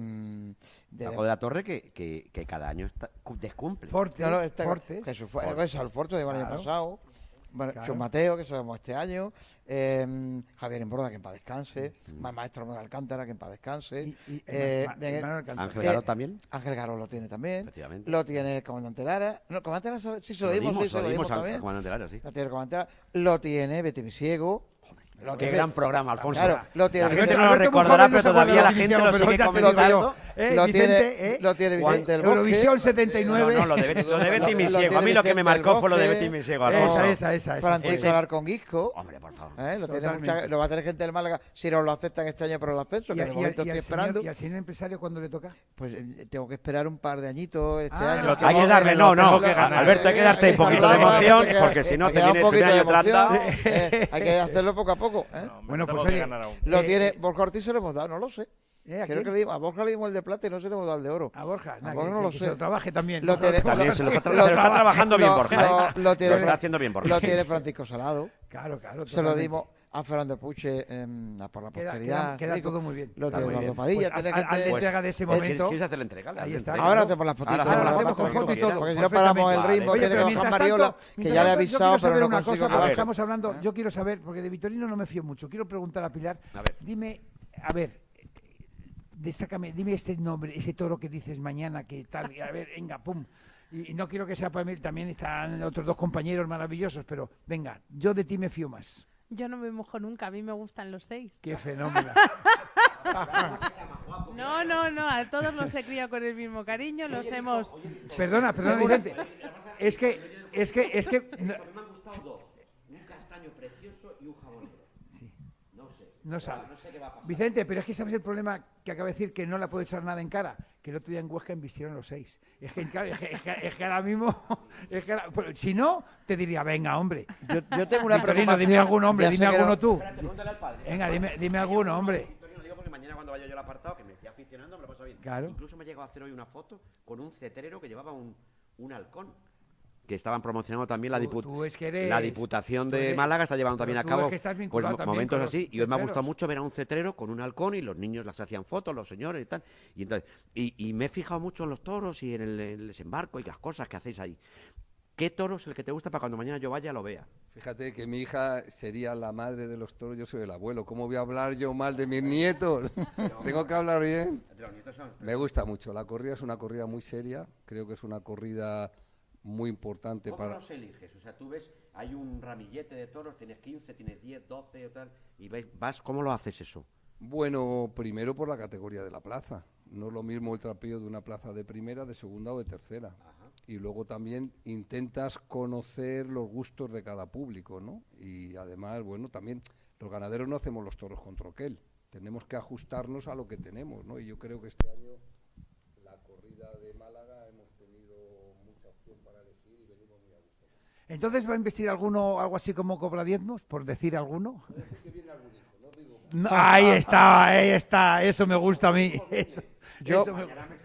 de- Paco de la Torre que, que, que cada año está, cu- descumple. Fortes, Claro, este- Fortes. Jesús fue, Fortes. pues, Alforto del año Claro. pasado, bueno, Claro. Chus Mateo, que sabemos este año, eh, Javier Embroda, que en paz descanse, Ma- Maestro Manuel Alcántara, que en paz descanse, Y- y- eh, Ma- bien, Manuel Alcántara. Ángel Eh, Garot también. Ángel Garó lo tiene también, Efectivamente. lo tiene el comandante Lara, no, el comandante Lara se- sí se lo dimos, sí se lo dimos al también, comandante Lara, sí. lo tiene el comandante Lara, lo tiene Betty Visiego, lo Qué tiene- gran programa, Alfonso. Claro, lo tiene La gente Vicente- no lo Alberto muy recordará, joven, no pero se acuerda todavía de la lo gente que lo hicimos, sigue pero ya te lo comentando. digo. Eh, lo Vicente, tiene, eh, lo tiene Vicente del Eurovisión Bosque, setenta y nueve. No, no, lo de, Betty- lo de Betty Lo- Misiego. lo A mí lo que tiene me Vicente marcó del fue lo de Bosque. Betty Misiego, Alfonso. Esa, esa, esa. esa. Francisco Ese- Alarcón Guisco, Hombre, por favor. ¿eh? lo, tiene Totalmente. mucha- lo va a tener gente del Málaga si no lo aceptan este año por el ascenso, Y, que a- de y a- momento y al estoy señor, esperando. ¿Y al señor empresario cuándo le toca? Pues eh, tengo que esperar un par de añitos este Ah, año. lo que Hay que vamos- darle, no, no. tengo que ganar. Alberto, hay que darte un poquito de emoción, porque si no te viene el primer año trata. Eh, hay que hacerlo poco a poco. ¿eh? No, me Bueno, tengo pues que oye, ganar aún. Lo Eh, tiene, eh, Borja Ortiz se lo hemos dado, no lo sé. ¿Eh? ¿A Creo quién? que le dimos, a Borja le dimos el de plata y no se le hemos dado el de oro. A Borja. A Nada, Borja que, no lo que sé. se lo trabaje también. Lo ¿no? tiene- También se lo está, tra- Lo- se lo está trabajando bien, lo- Borja. lo- ¿eh? lo tiene- Lo está haciendo bien, Borja. Lo tiene Francisco Salado. Claro, claro. Se lo totalmente. dimos a Fernando Puche em, a por la Queda, posteridad. queda, queda rico. todo muy bien. Lo Está tiene muy Eduardo bien. Padilla. Pues tiene haz- haz la gente- entrega de ese ¿Quieres, momento. quieres hacer la entrega? Ahí está. Entrega. Ahora hacemos la fotito. Ahora Ahora hacemos hacemos la con foto foto y cuando todo. Porque si no perfectamente. paramos el ritmo, Vale. tiene que pero bajar mientras Mariola, tanto- que mientras ya le he tanto, yo avisado, quiero pero saber no una consigo cosa, que porque baje. estamos hablando, yo quiero saber, porque de Vitorino no me fío mucho, quiero preguntar a Pilar, A ver. dime, a ver, destácame, dime este nombre, ese toro que dices mañana, que tal, y a ver, venga, pum, y, y no quiero que sea para mí, también están otros dos compañeros maravillosos, pero venga, yo de ti me fío más. Yo no me mojo nunca, a mí me gustan los seis. Qué fenómeno. No, no, no, a todos los he criado con el mismo cariño, los hemos... Perdona, perdona, Vicente, es que, es que, es que... no- Me han gustado dos. Un castaño precioso y un jabonero. Sí. No sé. No sabe. No sé qué va a pasar. Vicente, pero es que sabes el problema que acaba de decir, que no le puedo echar nada en cara, que el otro día en Huesca embistieron los seis. Es que, claro, es que, es que- es que ahora mismo, es que ahora- pues, si no, te diría, venga, hombre. Yo, yo tengo una Vitorino, preocupación. dime algún hombre, ya dime sé que alguno no- tú. Espérate, pregúntale al padre. Venga, dime, dime alguno, hombre. Victorino, lo digo porque mañana cuando vaya yo al apartado, que me decía aficionando, me lo paso bien. Claro. Incluso me ha llegado a hacer hoy una foto con un cetrero que llevaba un, un halcón. Que estaban promocionando también la, Tú- dipu- tú es que eres- la Diputación tú de eres- Málaga, está llevando pero también a tú cabo es que estás pues, vinculado mo- también momentos con los así. Y hoy me ha gustado cetreros. mucho ver a un cetrero con un halcón y los niños las hacían fotos, los señores y tal. Y, entonces, y, y me he fijado mucho en los toros y en el, el desembarco y las cosas que hacéis ahí. ¿Qué toro es el que te gusta para cuando mañana yo vaya lo vea? Fíjate que mi hija sería la madre de los toros, yo soy el abuelo. ¿Cómo voy a hablar yo mal de mis nietos? Tengo que hablar bien. Me gusta mucho. La corrida es una corrida muy seria. Creo que es una corrida muy importante ¿Cómo para... los eliges? O sea, tú ves, hay un ramillete de toros, tienes quince, tienes diez, doce o tal, y ves, vas, ¿cómo lo haces eso? Bueno, primero por la categoría de la plaza. No es lo mismo el trapeo de una plaza de primera, de segunda o de tercera. Ajá. Y luego también intentas conocer los gustos de cada público, ¿no? Y además, bueno, también los ganaderos no hacemos los toros con troquel. Tenemos que ajustarnos a lo que tenemos, ¿no? Y yo creo que este año la corrida de Málaga hemos tenido mucha opción para elegir y venimos muy a gusto. Entonces, ¿va a investir alguno, algo así como cobra diezmos, por decir alguno? No, ahí está, ahí está, eso me gusta a mí. Eso, Yo- eso me-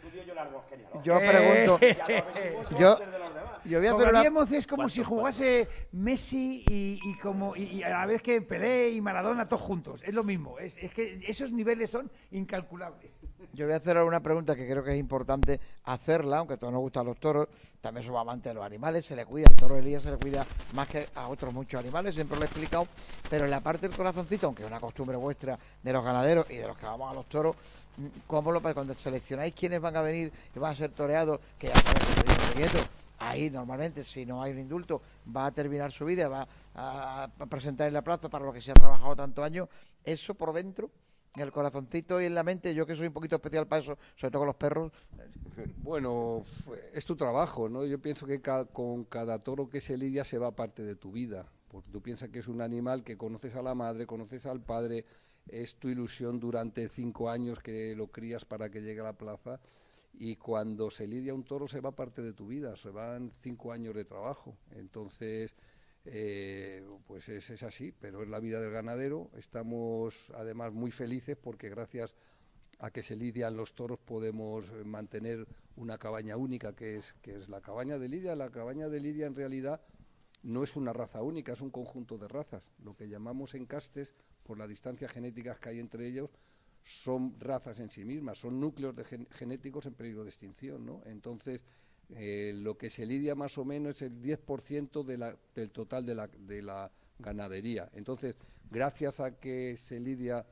Yo Eh. pregunto, yo, yo voy a hacer una... Cobradiemos es como si jugase Messi y, y como y, y a la vez que Pelé y Maradona todos juntos. Es lo mismo. Es, es que esos niveles son incalculables. Yo voy a hacer una pregunta que creo que es importante hacerla, aunque a todos nos gustan los toros, también somos amantes de los animales, se le cuida, al toro Elías se le cuida más que a otros muchos animales, siempre lo he explicado, pero en la parte del corazoncito, aunque es una costumbre vuestra de los ganaderos y de los que vamos a los toros, ¿cómo lo cuando seleccionáis quiénes van a venir y van a ser toreados, que ya sabes que el nieto, ahí normalmente si no hay un indulto va a terminar su vida, va a presentar en la plaza para lo que se ha trabajado tantos años, eso por dentro, en el corazoncito y en la mente, yo que soy un poquito especial para eso, sobre todo con los perros. Bueno, fue- es tu trabajo, ¿no? Yo pienso que ca- con cada toro que se lidia se va parte de tu vida, porque tú piensas que es un animal que conoces a la madre, conoces al padre, es tu ilusión durante cinco años que lo crías para que llegue a la plaza, y cuando se lidia un toro se va parte de tu vida, se van cinco años de trabajo. Entonces, eh, pues es, es así, pero es la vida del ganadero. Estamos además muy felices porque gracias a que se lidian los toros podemos eh, mantener una cabaña única que es, que es la cabaña de Lidia. La cabaña de Lidia en realidad no es una raza única, es un conjunto de razas. Lo que llamamos encastes, por la distancia genética que hay entre ellos, son razas en sí mismas, son núcleos de gen- genéticos en peligro de extinción, ¿no? Entonces, eh, lo que se lidia más o menos es el diez por ciento de la, del total de la, de la ganadería. Entonces, gracias a que se lidia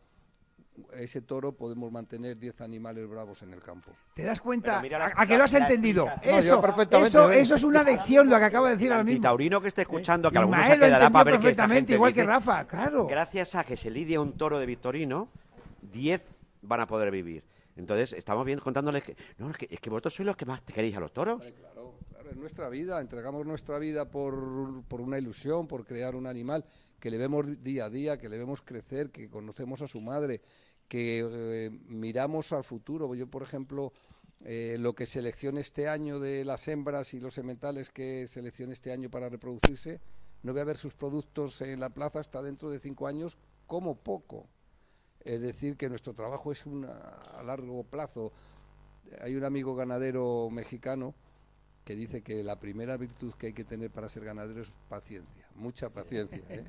ese toro, podemos mantener diez animales bravos en el campo. ¿Te das cuenta? Pero mira la- ¿A, a que lo has la- la entendido? excusa. No, Eso, yo perfectamente, eso, ¿eh? eso es una lección lo que acaba de decir El ahora mismo. antitaurino que esté escuchando, que Eh, algunos se Ismael lo quedará para entendió ver que esta perfectamente, gente igual que dice, Rafa, claro. gracias a que se lidie un toro de Victorino, diez van a poder vivir. Entonces, estamos bien contándoles que, no, es que, es que vosotros sois los que más te queréis a los toros. Vale, claro, claro, es nuestra vida, entregamos nuestra vida por, por una ilusión, por crear un animal que le vemos día a día, que le vemos crecer, que conocemos a su madre, que eh, miramos al futuro. Yo, por ejemplo, eh, lo que seleccione este año de las hembras y los sementales que seleccione este año para reproducirse, no voy a ver sus productos en la plaza hasta dentro de cinco años como poco. Es decir, que nuestro trabajo es una, a largo plazo. Hay un amigo ganadero mexicano que dice que la primera virtud que hay que tener para ser ganadero es paciencia, mucha paciencia. ¿eh?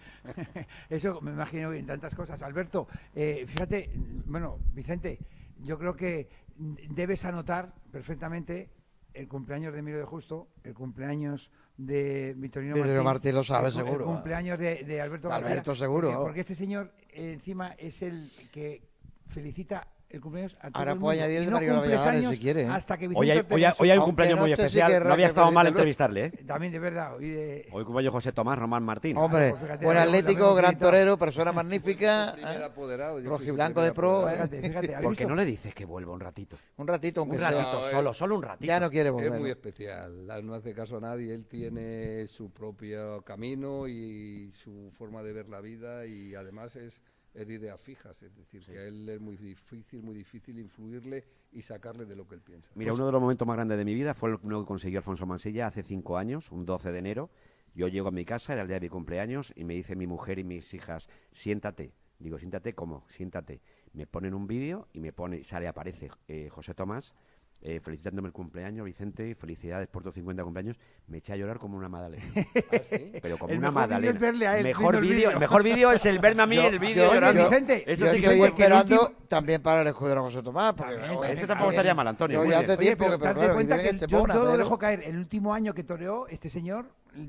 Eso me imagino en tantas cosas. Alberto, eh, fíjate, bueno, Vicente, yo creo que debes anotar perfectamente el cumpleaños de Emilio de Justo, el cumpleaños de Victorino Victorino Martín, Martín lo sabe, el, cu- seguro. el cumpleaños de, de Alberto De García, Alberto, seguro. porque, porque este señor eh, encima es el que felicita el cumpleaños a todo Ahora el puedo mundo añadir y el no Mario cumples Valladares, años si quiere, ¿eh? hasta que Hoy Vicente hay, Ortega hoy hay- hoy hay un Aunque cumpleaños no muy sé si especial, querrá no había que estado mal felicite- entrevistarle, ¿eh? también de verdad y de Hoy cumpleaños José Tomás Román Martín. Hombre, pues fíjate, buen lo- lo atlético, hemos gran felicitado. torero, persona magnífica, Primer ¿eh? apoderado, yo fui su Rojiblanco primer de pro, apoderado. fíjate, fíjate, ¿has ¿Por qué visto? no le dices que vuelva un ratito? un ratito, aunque Un sea. ratito, No, solo, él- solo un ratito. Ya no quiere Es volver. muy ¿no? especial, no hace caso a nadie, él tiene su propio camino y su forma de ver la vida, y además es, es de ideas fijas, es decir, que a él es muy difícil, muy difícil influirle y sacarle de lo que él piensa. Mira, uno de los momentos más grandes de mi vida fue lo que consiguió Alfonso Mansilla hace cinco años, un doce de enero. Yo llego a mi casa, era el día de mi cumpleaños, y me dice mi mujer y mis hijas, siéntate. Digo, siéntate, ¿cómo? Siéntate. Me ponen un vídeo y me pone, sale, aparece eh, José Tomás, eh, felicitándome el cumpleaños, Vicente, felicidades por tus cincuenta cumpleaños. Me eché a llorar como una magdalena. ¿Ah, sí? Pero como El una mejor vídeo magdalena. es verle a él mejor viendo el vídeo, vídeo. el mejor vídeo es el verme a mí Yo- en el vídeo yo- llorando. yo- Vicente, Eso Yo sí que estoy fue- esperando último- también para el escudero José Tomás, porque También, oye, también, Eso tampoco también. estaría mal, Antonio. Yo muy ya bien. hace Oye, tiempo pero que te das claro, cuenta vive que en yo, Estepona, yo lo pero- dejo caer. El último año que toreó, este señor,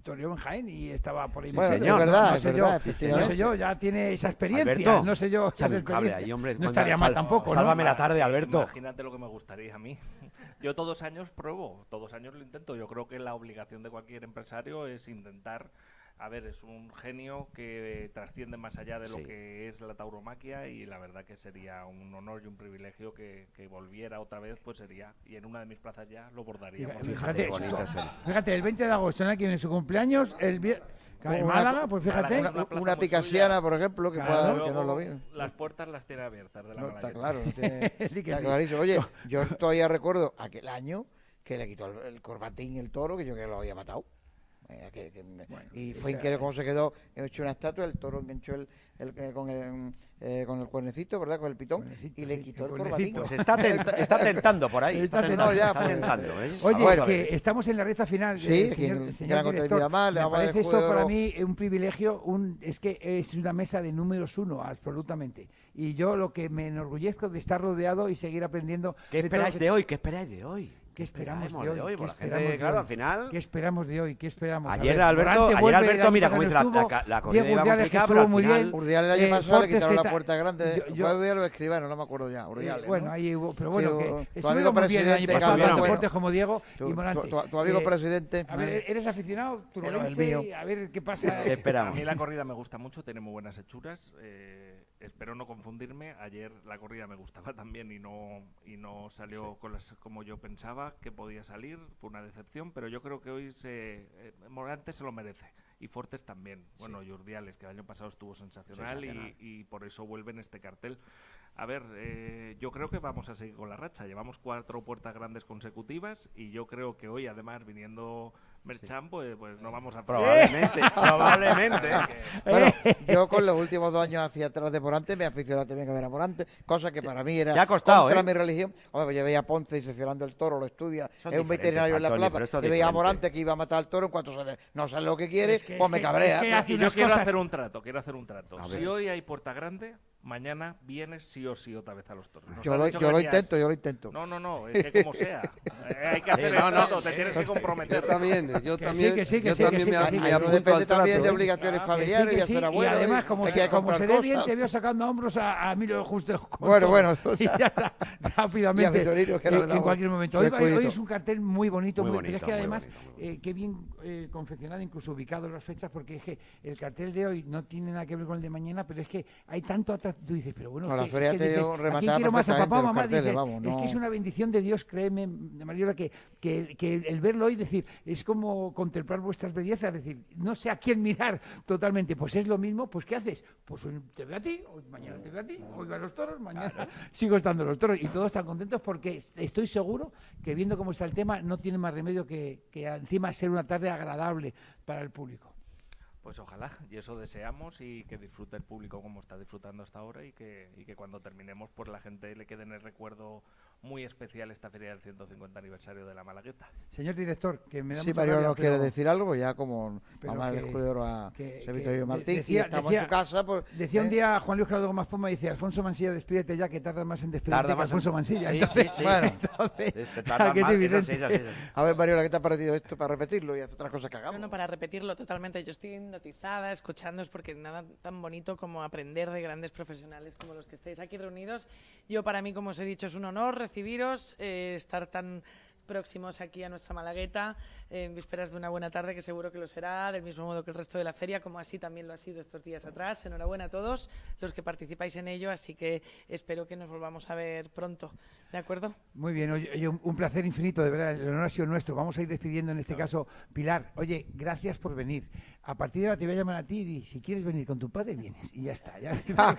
toreó en Jaén y estaba por ahí. Bueno, señor. es verdad, no es sé verdad, yo, no efectivamente. sé yo, ya tiene esa experiencia, Alberto, no sé yo, esa échame un cable experiencia. ahí, hombre, no cuando- estaría mal sal- tampoco, ¿no? sálvame la tarde, Alberto. Imagínate lo que me gustaría a mí. Yo todos años pruebo, todos años lo intento. Yo creo que la obligación de cualquier empresario es intentar... A ver, es un genio que trasciende más allá de lo Sí. que es la tauromaquia y la verdad que sería un honor y un privilegio que, que volviera otra vez, pues sería, y en una de mis plazas ya lo bordaríamos. Fíjate, Fíjate, fíjate, bonita esto- serie. fíjate, el veinte de agosto, en el que viene su cumpleaños, el vier- en Una- Málaga, pues fíjate. Málaga es Una, plaza una muy picasiana, suya. por ejemplo, que, Claro. pueda, Luego, que no lo vio. las puertas las tiene abiertas de la No, está Malagueta. claro, no tiene, Sí que está sí. clarísimo. Oye, yo todavía recuerdo aquel año que le quitó el, el corbatín el toro, que yo que lo había matado. Eh, que- que me- Bueno, y fue esa- increíble cómo se quedó hecho una estatua, el toro enganchó el, el, eh, con, el, eh, con el cuernecito, ¿verdad? Con el pitón, Cuernecito, y le sí, quitó el el cuernecito. corbatín. Pues está, tent- está tentando por ahí. Está Está, tentando, tentando, ya, está pues. tentando, ¿eh? Oye, Vamos a ver. que estamos en la recta final. Sí, eh, aquí señor, en el señor Gran Hotel director, Miramar, le me vamos a dar parece el esto escudo de para oro. mí un privilegio, un, es que es una mesa de números uno, absolutamente. Y yo lo que me enorgullezco de estar rodeado y seguir aprendiendo. ¿Qué de todo esperáis lo de hoy? ¿Qué esperáis de hoy? ¿Qué esperamos de esperamos hoy? ¿Qué Pues la esperamos gente, de claro, hoy? al final... ¿Qué esperamos de hoy? ¿Qué esperamos? A Ayer ver, Alberto, Morante ayer vuelve, Alberto, el mira año cómo pasado dice la, no la, estuvo, la corrida Diego iba Urdiales, que complicada, pero al estuvo muy final... bien. Urdiales el año Eh, pasado le Fortes, quitaron que la ta- puerta grande. yo- yo- Fue Urdiales o Escribano, no me acuerdo ya. Urdiales, Eh, bueno, ¿no? ahí hubo, pero bueno, Sí, que tu estuvieron amigo muy bien el año presidente, pasado, Carlos, tanto bueno. Fortes como Diego Tu, y Morante. tu- tu- tu amigo Eh, presidente. A ver, ¿eres aficionado? Era el Turolense, mío. a ver qué pasa. ¿Qué A esperamos? mí la corrida me gusta mucho, tiene muy buenas hechuras. eh, espero no confundirme. Ayer la corrida me gustaba también y no y no salió con las, como yo pensaba que podía salir. Fue una decepción, pero yo creo que hoy se, eh, Morante se lo merece. Y Fortes también. Bueno, y Urdiales, que el año pasado estuvo sensacional, Sensacional. Y, y por eso vuelve en este cartel. A ver, eh, yo creo que vamos a seguir con la racha. Llevamos cuatro puertas grandes consecutivas y yo creo que hoy, además, viniendo Merchan, pues, pues no vamos a... Probablemente, probablemente. Bueno, yo con los últimos dos años hacia atrás de Morante me aficionaba también a ver a Morante, cosa que para mí era Te ha costado, contra ¿eh? mi religión. Hombre, pues yo veía a Ponce diseccionando el toro, lo estudia, Son es un diferentes, veterinario en la Antonio, pero plaza, esto es y veía a diferente. Morante que iba a matar al toro en cuanto se le- no sabe lo que quiere, Es que- pues es me que- cabrea. es que hace Y yo unas quiero cosas- hacer un trato, quiero hacer un trato. A Si ver. hoy hay puerta grande, mañana vienes sí o sí otra vez a los toros. Nos Yo han lo, dicho yo que lo venías- intento, yo lo intento. No, no, no, es que como sea. Eh, hay que hacer Sí, no, el no. trato, te tienes que Yo comprometer. también, yo Que también, sí, que sí, que yo sí, que también sí, me, que sí, me que Eso apunto depende al también trato, de ¿eh? obligaciones Que sí, familiares que y sí, hacer y abuelo. además, y como hay se, que como comprar se ve bien, cosas. te veo sacando a hombros a, a Milo justo. con Bueno, todo. bueno, eso Y ya. ya está, rápidamente. Y a Vitorino, que eh, no le en damos cualquier momento. Hoy, el hoy- hoy cuidito. es un cartel muy bonito, Muy muy, pero es bonito, que muy además, bonito, muy eh, qué bien eh, confeccionado, incluso ubicado las fechas, porque es que el cartel de hoy no tiene nada que ver con el de mañana, pero es que hay tanto atrás. Tú dices, pero bueno, No, es la que- feria es que ha tenido dices, ¿a rematada quién quiero más, a papá o perfectamente los mamá? carteles, Dices, vamos, es no. que es una bendición de Dios, créeme, de Mariola, que, que, que el verlo hoy, decir, es como contemplar vuestras bellezas, es decir, no sé a quién mirar totalmente, pues es lo mismo, pues ¿qué haces? Pues hoy te veo a ti, hoy mañana te veo a ti, hoy van los toros, mañana sigo estando los toros, y todos están contentos porque estoy seguro que viendo cómo está el tema, no tiene más remedio que, que encima ser una tarde agradable para el público. Pues ojalá, y eso deseamos, y que disfrute el público como está disfrutando hasta ahora, y que, y que cuando terminemos, pues la gente le quede en el recuerdo muy especial esta feria del ciento cincuenta aniversario de la Malagueta. Señor director, que me da Sí, mucha Mario rabia, no quiere pero- decir algo, ya como pero mamá del que- escudero a que- José que Vitorio de- Martín, decía- y estamos decía- en su casa. Pues, Decía un ¿eh? día Juan Luis Gerardo Gómez Poma, dice, Alfonso Mansilla, despídete ya, que tarda más en despedirte Tarda que más en- Alfonso Mansilla. Sí, Entonces, sí, sí. Bueno. entonces, Este tarda ¿a que más, sí, eso sí, Vicente? eso sí, eso sí. A ver, Mario, ¿qué te ha parecido esto para repetirlo y hacer otras cosas que No, hagamos? no, para repetirlo totalmente. Yo estoy hipnotizada, escuchando, es porque nada tan bonito como aprender de grandes profesionales como los que estáis aquí reunidos. Yo, para mí, como os he dicho, es un honor recibiros, eh, estar tan próximos aquí a nuestra Malagueta, eh, en vísperas de una buena tarde, que seguro que lo será, del mismo modo que el resto de la feria, como así también lo ha sido estos días atrás. Enhorabuena a todos los que participáis en ello, así que espero que nos volvamos a ver pronto. ¿De acuerdo? Muy bien, oye, oye, un, un placer infinito, de verdad, el honor ha sido nuestro. Vamos a ir despidiendo en este caso. Pilar, oye, gracias por venir. A partir de ahora te voy a llamar a ti y di, si quieres venir con tu padre, vienes. Y ya está. Ya.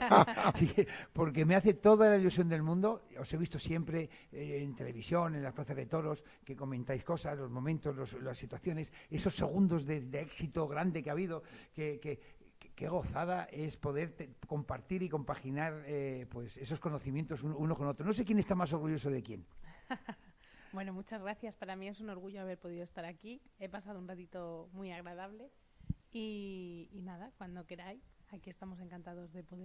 Sí, porque me hace toda la ilusión del mundo. Os he visto siempre eh, en televisión, en las plazas de toros, que comentáis cosas, los momentos, los- las situaciones, esos segundos de, de éxito grande que ha habido, que... que que- qué gozada es poder te- compartir y compaginar eh, pues esos conocimientos un- uno con otro. No sé quién está más orgulloso de quién. Bueno, muchas gracias. Para mí es un orgullo haber podido estar aquí. He pasado un ratito muy agradable. Y, y nada, cuando queráis, aquí estamos encantados de poder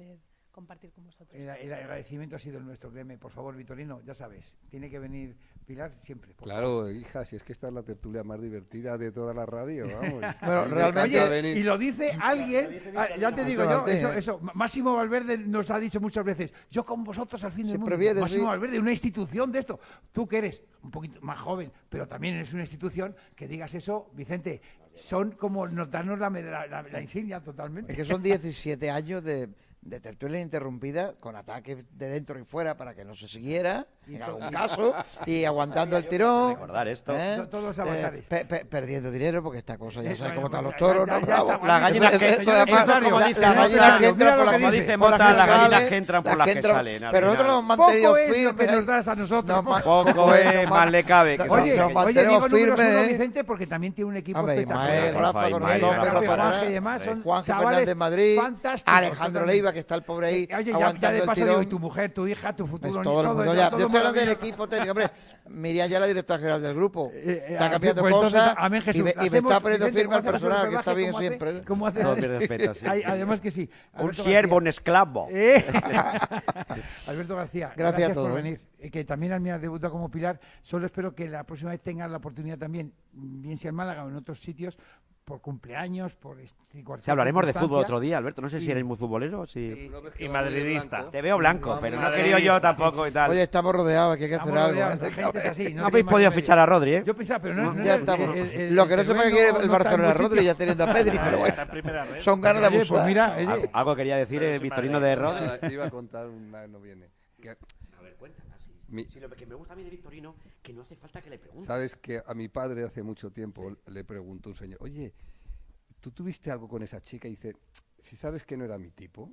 compartir con vosotros. El, el agradecimiento ha sido el nuestro, créeme. Por favor, Vitorino, ya sabes, tiene que venir Pilar siempre. Claro, favor. hija, si es que esta es la tertulia más divertida de toda la radio, vamos. Bueno, realmente... Oye, y lo dice alguien, ah, ya te digo yo, eso, eso, Máximo Valverde nos ha dicho muchas veces, yo con vosotros al fin del mundo. Viene, Máximo sí. Valverde, una institución de esto. Tú que eres un poquito más joven, pero también eres una institución, que digas eso, Vicente, son como nos darnos la, la, la, la insignia totalmente. Es que son diecisiete años de, de tertulia ininterrumpida, con ataques de dentro y fuera para que no se siguiera, en algún caso, y aguantando el tirón. Recordar esto. ¿eh? Todos los avatares. Eh, pe, pe, perdiendo dinero, porque esta cosa ya Eso, sabes cómo están los ya, toros, ya, ¿no? ya Bravo. está, Las gallinas que- Esto además, eso como la- dice las Mota, gallinas que entran mira por lo las que Como dice. dice por Mota, las gallinas salen, que entran por las las que que entran, salen. al pero nosotros final. nos hemos mantenido Poco es lo que firmes. nos das a nosotros. Nos ma- Poco nos es, ma- más le cabe. que Oye, Oye, nos oye, mantenemos digo número firmes, uno, ¿eh? Vicente, porque también tiene un equipo Hombre, espectacular. Ismael, Rafa, Rafa, Coronel Ismael, López, Rafa, Rafa Rafa Pará, y demás, son Juan chavales Fernández Madrid, fantásticos, Alejandro totalmente. Leiva, que está el pobre ahí Eh, Oye, ya, aguantando ya de el paso tirón. digo, y tu mujer, tu hija, tu futuro, Pues ni todo el todo, mundo ya ya. todo Yo estoy hablando del maravilloso. equipo técnico, hombre. Miriam ya la directora general del grupo. Eh, eh, Está ah, cambiando pues entonces, cosas amén, y, Jesús. me, y me Hacemos, está poniendo Vicente, firme al ¿cómo hace la personal, que está superbaje? bien ¿Cómo hace? siempre. ¿Cómo hace? No pierde respeto, sí, Ay, sí. además que sí. Un Alberto siervo, un García. esclavo. Eh, Alberto García, Gracias a por todos. venir. Eh, Que también al mí has debutado como Pilar. Solo espero que la próxima vez tengas la oportunidad también, bien sea en Málaga o en otros sitios, por cumpleaños, por este, cualquier Si hablaremos de circunstancia. fútbol otro día, Alberto. No sé si Sí. eres muy futbolero. Si... Y, Uno ves que y va muy de madridista. blanco. Te veo blanco, Vamos, pero no madre quería mía, yo sí, tampoco y tal. Oye, estamos rodeados, aquí hay que hacer Estamos algo. rodeados de ¿eh? gente es así, no no habéis tiene podido más fichar a Rodri, ¿eh? Yo pensaba, pero no, no Ya el- estamos. el- el- Lo que no el sé para qué terreno quiere no el está en Barcelona buen Rodri, sitio. ya teniendo a Pedri, pero Está bueno. en primera red. Son ganas de Oye, abusar. pues mira, oye, Algo, algo quería decir Pero el sí, Victorino madre de mía. Rodri. Nada, te iba a contar una, no viene. Que- A ver, cuéntanos. Mi- Si lo que me gusta a mí de Victorino, que no hace falta que le pregunte. Sabes que a mi padre hace mucho tiempo le preguntó un señor, oye, ¿tú tuviste algo con esa chica? Y dice, si sabes que no era mi tipo.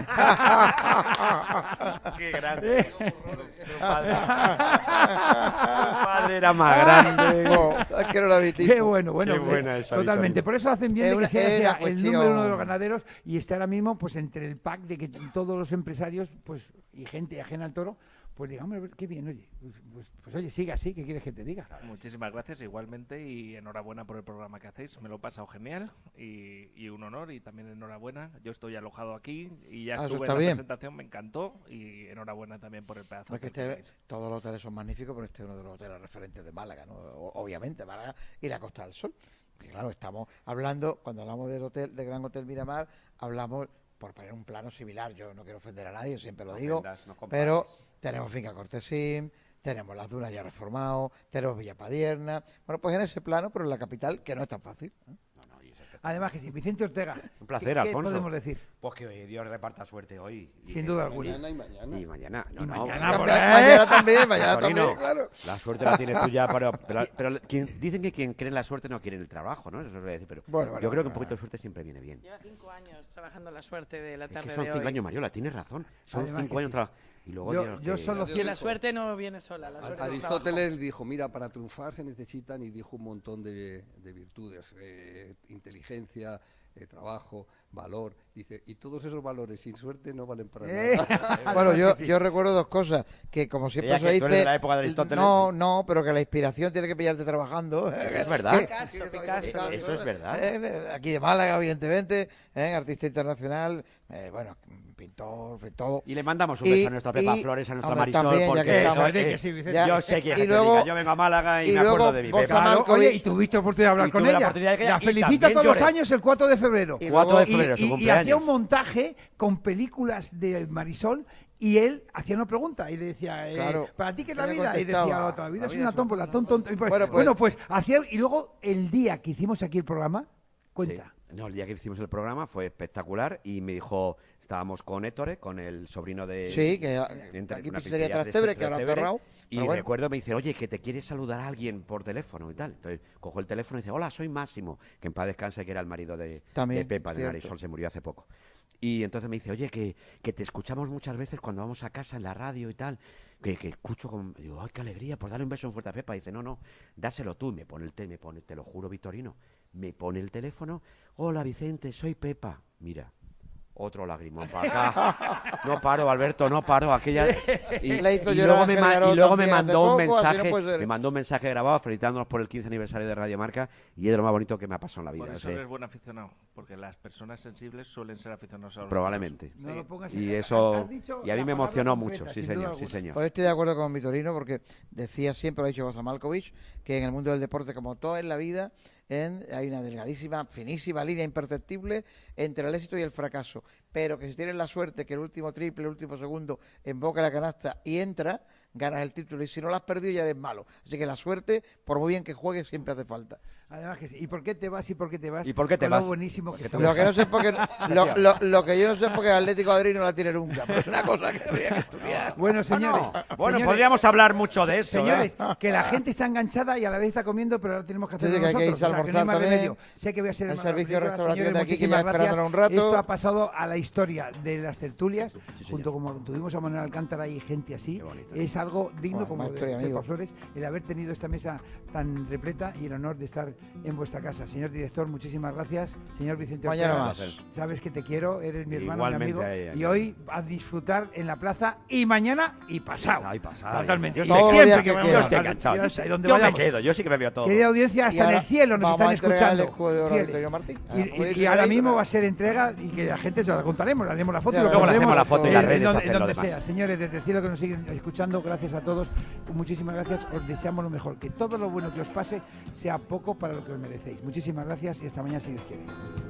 Qué grande. Tu padre. Tu padre era más grande. No, es que no la vi, tipo. qué bueno, bueno, Qué eh, buena esa, totalmente. Victorino. Por eso hacen bien Es de que una- sea, es sea una el cuestión- número uno de los ganaderos y esté ahora mismo pues entre el pack de que todos los empresarios pues y gente ajena al toro pues digan, hombre, qué bien, oye, pues, pues, pues, oye, siga así, ¿qué quieres que te diga? Muchísimas gracias igualmente y enhorabuena por el programa que hacéis. Me lo he pasado genial y, y un honor y también enhorabuena. Yo estoy alojado aquí y ya Ah, eso estuve está en la bien. presentación, me encantó y enhorabuena también por el pedazo. No es que hotel este, tenéis. todos los hoteles son magníficos, pero este es uno de los hoteles referentes de Málaga, ¿no? O- obviamente, Málaga y la Costa del Sol. Y claro, estamos hablando, cuando hablamos del hotel, del Gran Hotel Miramar, hablamos, por poner un plano similar, yo no quiero ofender a nadie, siempre lo No digo, ofendas, no compares. pero tenemos Finca Cortesín, tenemos Las Dunas ya reformado, tenemos Villa Padierna, bueno, pues en ese plano, pero en la capital, que no es tan fácil, ¿eh? No, no, y eso es Además que sí, Vicente Ortega. Un placer, ¿qué, ¿Qué Alfonso. podemos decir? Pues que eh, Dios reparta suerte hoy. Y Sin que- duda alguna. Mañana y mañana. Y mañana. No, Y no, mañana, no, por Ma- ahí. mañana también, mañana Torino, también, claro. La suerte la tienes tú ya, pero, pero, pero quien- dicen que quien cree en la suerte no quiere en el trabajo, ¿no? Eso es lo que voy a decir, pero Bueno, bueno, yo creo que bueno, un poquito de suerte siempre viene bien. Lleva cinco años trabajando la suerte de la Es tarde que son de cinco hoy. años, Mariola, tienes razón. Son Además cinco que años sí. trabajando. Y luego Yo- tienes yo que- solo Que la suerte no viene sola, la suerte es Aristóteles trabajo. dijo, mira, para triunfar se necesitan, y dijo un montón de, de virtudes, eh, inteligencia, eh, trabajo, valor, dice, y todos esos valores sin suerte no valen para Eh. nada. Bueno, yo, que sí. yo recuerdo dos cosas, que como siempre Creía se que tú eres dice, de la época de Aristóteles. no, no, pero que la inspiración tiene que pillarte trabajando. Eso es verdad. Picasso, Picasso. Eso es verdad. Eh, Aquí de Málaga, evidentemente, eh, artista internacional, eh, bueno, pintor, todo. Y le mandamos un Y- beso a nuestra Pepa y- Flores, a nuestra hombre, Marisol, también, ya porque que estamos. eso, eh, que sí, Vicente. Ya, yo sé que y es que te luego- diga, yo vengo a Málaga y, y me luego acuerdo de mi Boza Pepa. Mal- Claro, oye, y tuviste oportunidad de hablar Y con tuve la ella. oportunidad de que ella- La y felicita también todos los lloré. años el cuatro de febrero. Y cuatro luego- de febrero, su y, y cumpleaños. hacía un montaje con películas de Marisol y él hacía una pregunta y le decía, eh, Claro. ¿para ti qué es la Ella vida? Y decía contestaba, la otra, la vida la es vida una es una tómbola, ton, ton, ton. Y pues- Bueno, pues- Bueno, pues hacía, y luego el día que hicimos aquí el programa, cuenta. Sí. No, el día que hicimos el programa fue espectacular y me dijo, estábamos con Héctor, con el sobrino de... Sí, que de entre- aquí una pizzería pizzería Trastevere, que ahora ha Trastevere, cerrado. Y pero bueno. recuerdo, me dice, oye, que te quiere saludar a alguien por teléfono y tal. Entonces, cojo el teléfono y dice, hola, soy Máximo, que en paz descanse, que era el marido de, También, de Pepa, de cierto. Marisol, se murió hace poco. Y entonces me dice, oye, que, que te escuchamos muchas veces cuando vamos a casa en la radio y tal, que, que escucho con... Digo, ay, qué alegría, pues dale un beso en fuerte a Pepa. Y dice, no, no, dáselo tú. Y me pone el te, me pone, te lo juro, Victorino, me pone el teléfono, hola, Vicente, soy Pepa. Mira, otro lagrimón para acá. No paro, Alberto, no paro. Aquella... Y, Le hizo y llorar luego a me, Ángel ma- Garó y luego me también hace mandó un poco, así no mensaje, puede ser. me mandó un mensaje grabado felicitándonos por el quince aniversario de Radio Marca y es de lo más bonito que me ha pasado en la vida. Por o eso sea, eres buen aficionado. porque las personas sensibles suelen ser aficionados a los Probablemente. libros. No lo pongas Y en- eso, has dicho y a mí la me palabra emocionó completa, mucho, sí sin duda señor, sí alguna. señor. Pues estoy de acuerdo con Vitorino porque decía siempre, lo ha dicho Goza Malkovich, que en el mundo del deporte, como todo en la vida, en, hay una delgadísima, finísima línea imperceptible entre el éxito y el fracaso. Pero que si tienes la suerte que el último triple, el último segundo, emboca la canasta y entra, ganas el título. Y si no lo has perdido, ya eres malo. Así que la suerte, por muy bien que juegues, siempre hace falta. Además que sí. ¿Y por qué te vas y por qué te vas? ¿Y por qué te Con vas? Lo buenísimo que Porque te somos. Lo que no sé es porque lo, lo, lo que yo no sé es porque el Atlético de Madrid no la tiene nunca, pero es una cosa que habría que estudiar. Bueno, señores. Bueno, señores, podríamos hablar mucho de eso, Señores, ¿eh? que la gente está enganchada y a la vez está comiendo, pero ahora tenemos que Sí, hacerlo sí, que hay que nosotros. irse a o sea, que no hay almorzar más también. remedio. Sé que voy a ser El más servicio de película. restauración Señores, de aquí, que muchísimas ya esperándolo gracias. un rato. Esto ha pasado a la historia de las tertulias, señor. junto como tuvimos a Manuel Alcántara y gente así. Qué bonito. Es algo digno Bueno, como maestro y de amigo. Pepa Flores, el haber tenido esta mesa tan repleta y el honor de estar en vuestra casa. Señor director, muchísimas gracias. Señor Vicente Mañana Ortega, más. sabes que te quiero, eres mi hermano, mi Igualmente amigo. a ella. Y hoy a disfrutar en la plaza y mañana y pasado. Pasado y pasado. Totalmente. Yo Y todos los siempre días que que vamos quedan. a estoy estar- enganchado. yo Yo, sé, donde yo me vayamos. quedo, yo sí que me veo todo. Querida audiencia, Y hasta en ahora el cielo nos vamos están a entregar el escuchando. escudo de oro al fieles. Antonio Martín. Y, Ah, y- podéis y ir ahora ahí, mismo pero- va a ser entrega y que la gente se la contaremos, le haremos la foto Ya, y lo luego le pondremos hacemos la foto y las en- redes en donde, hacen en lo donde demás. sea. Señores, desde el cielo que nos siguen escuchando, gracias a todos, muchísimas gracias, os deseamos lo mejor, que todo lo bueno que os pase sea poco para lo que os merecéis. Muchísimas gracias y hasta mañana si Dios quiere.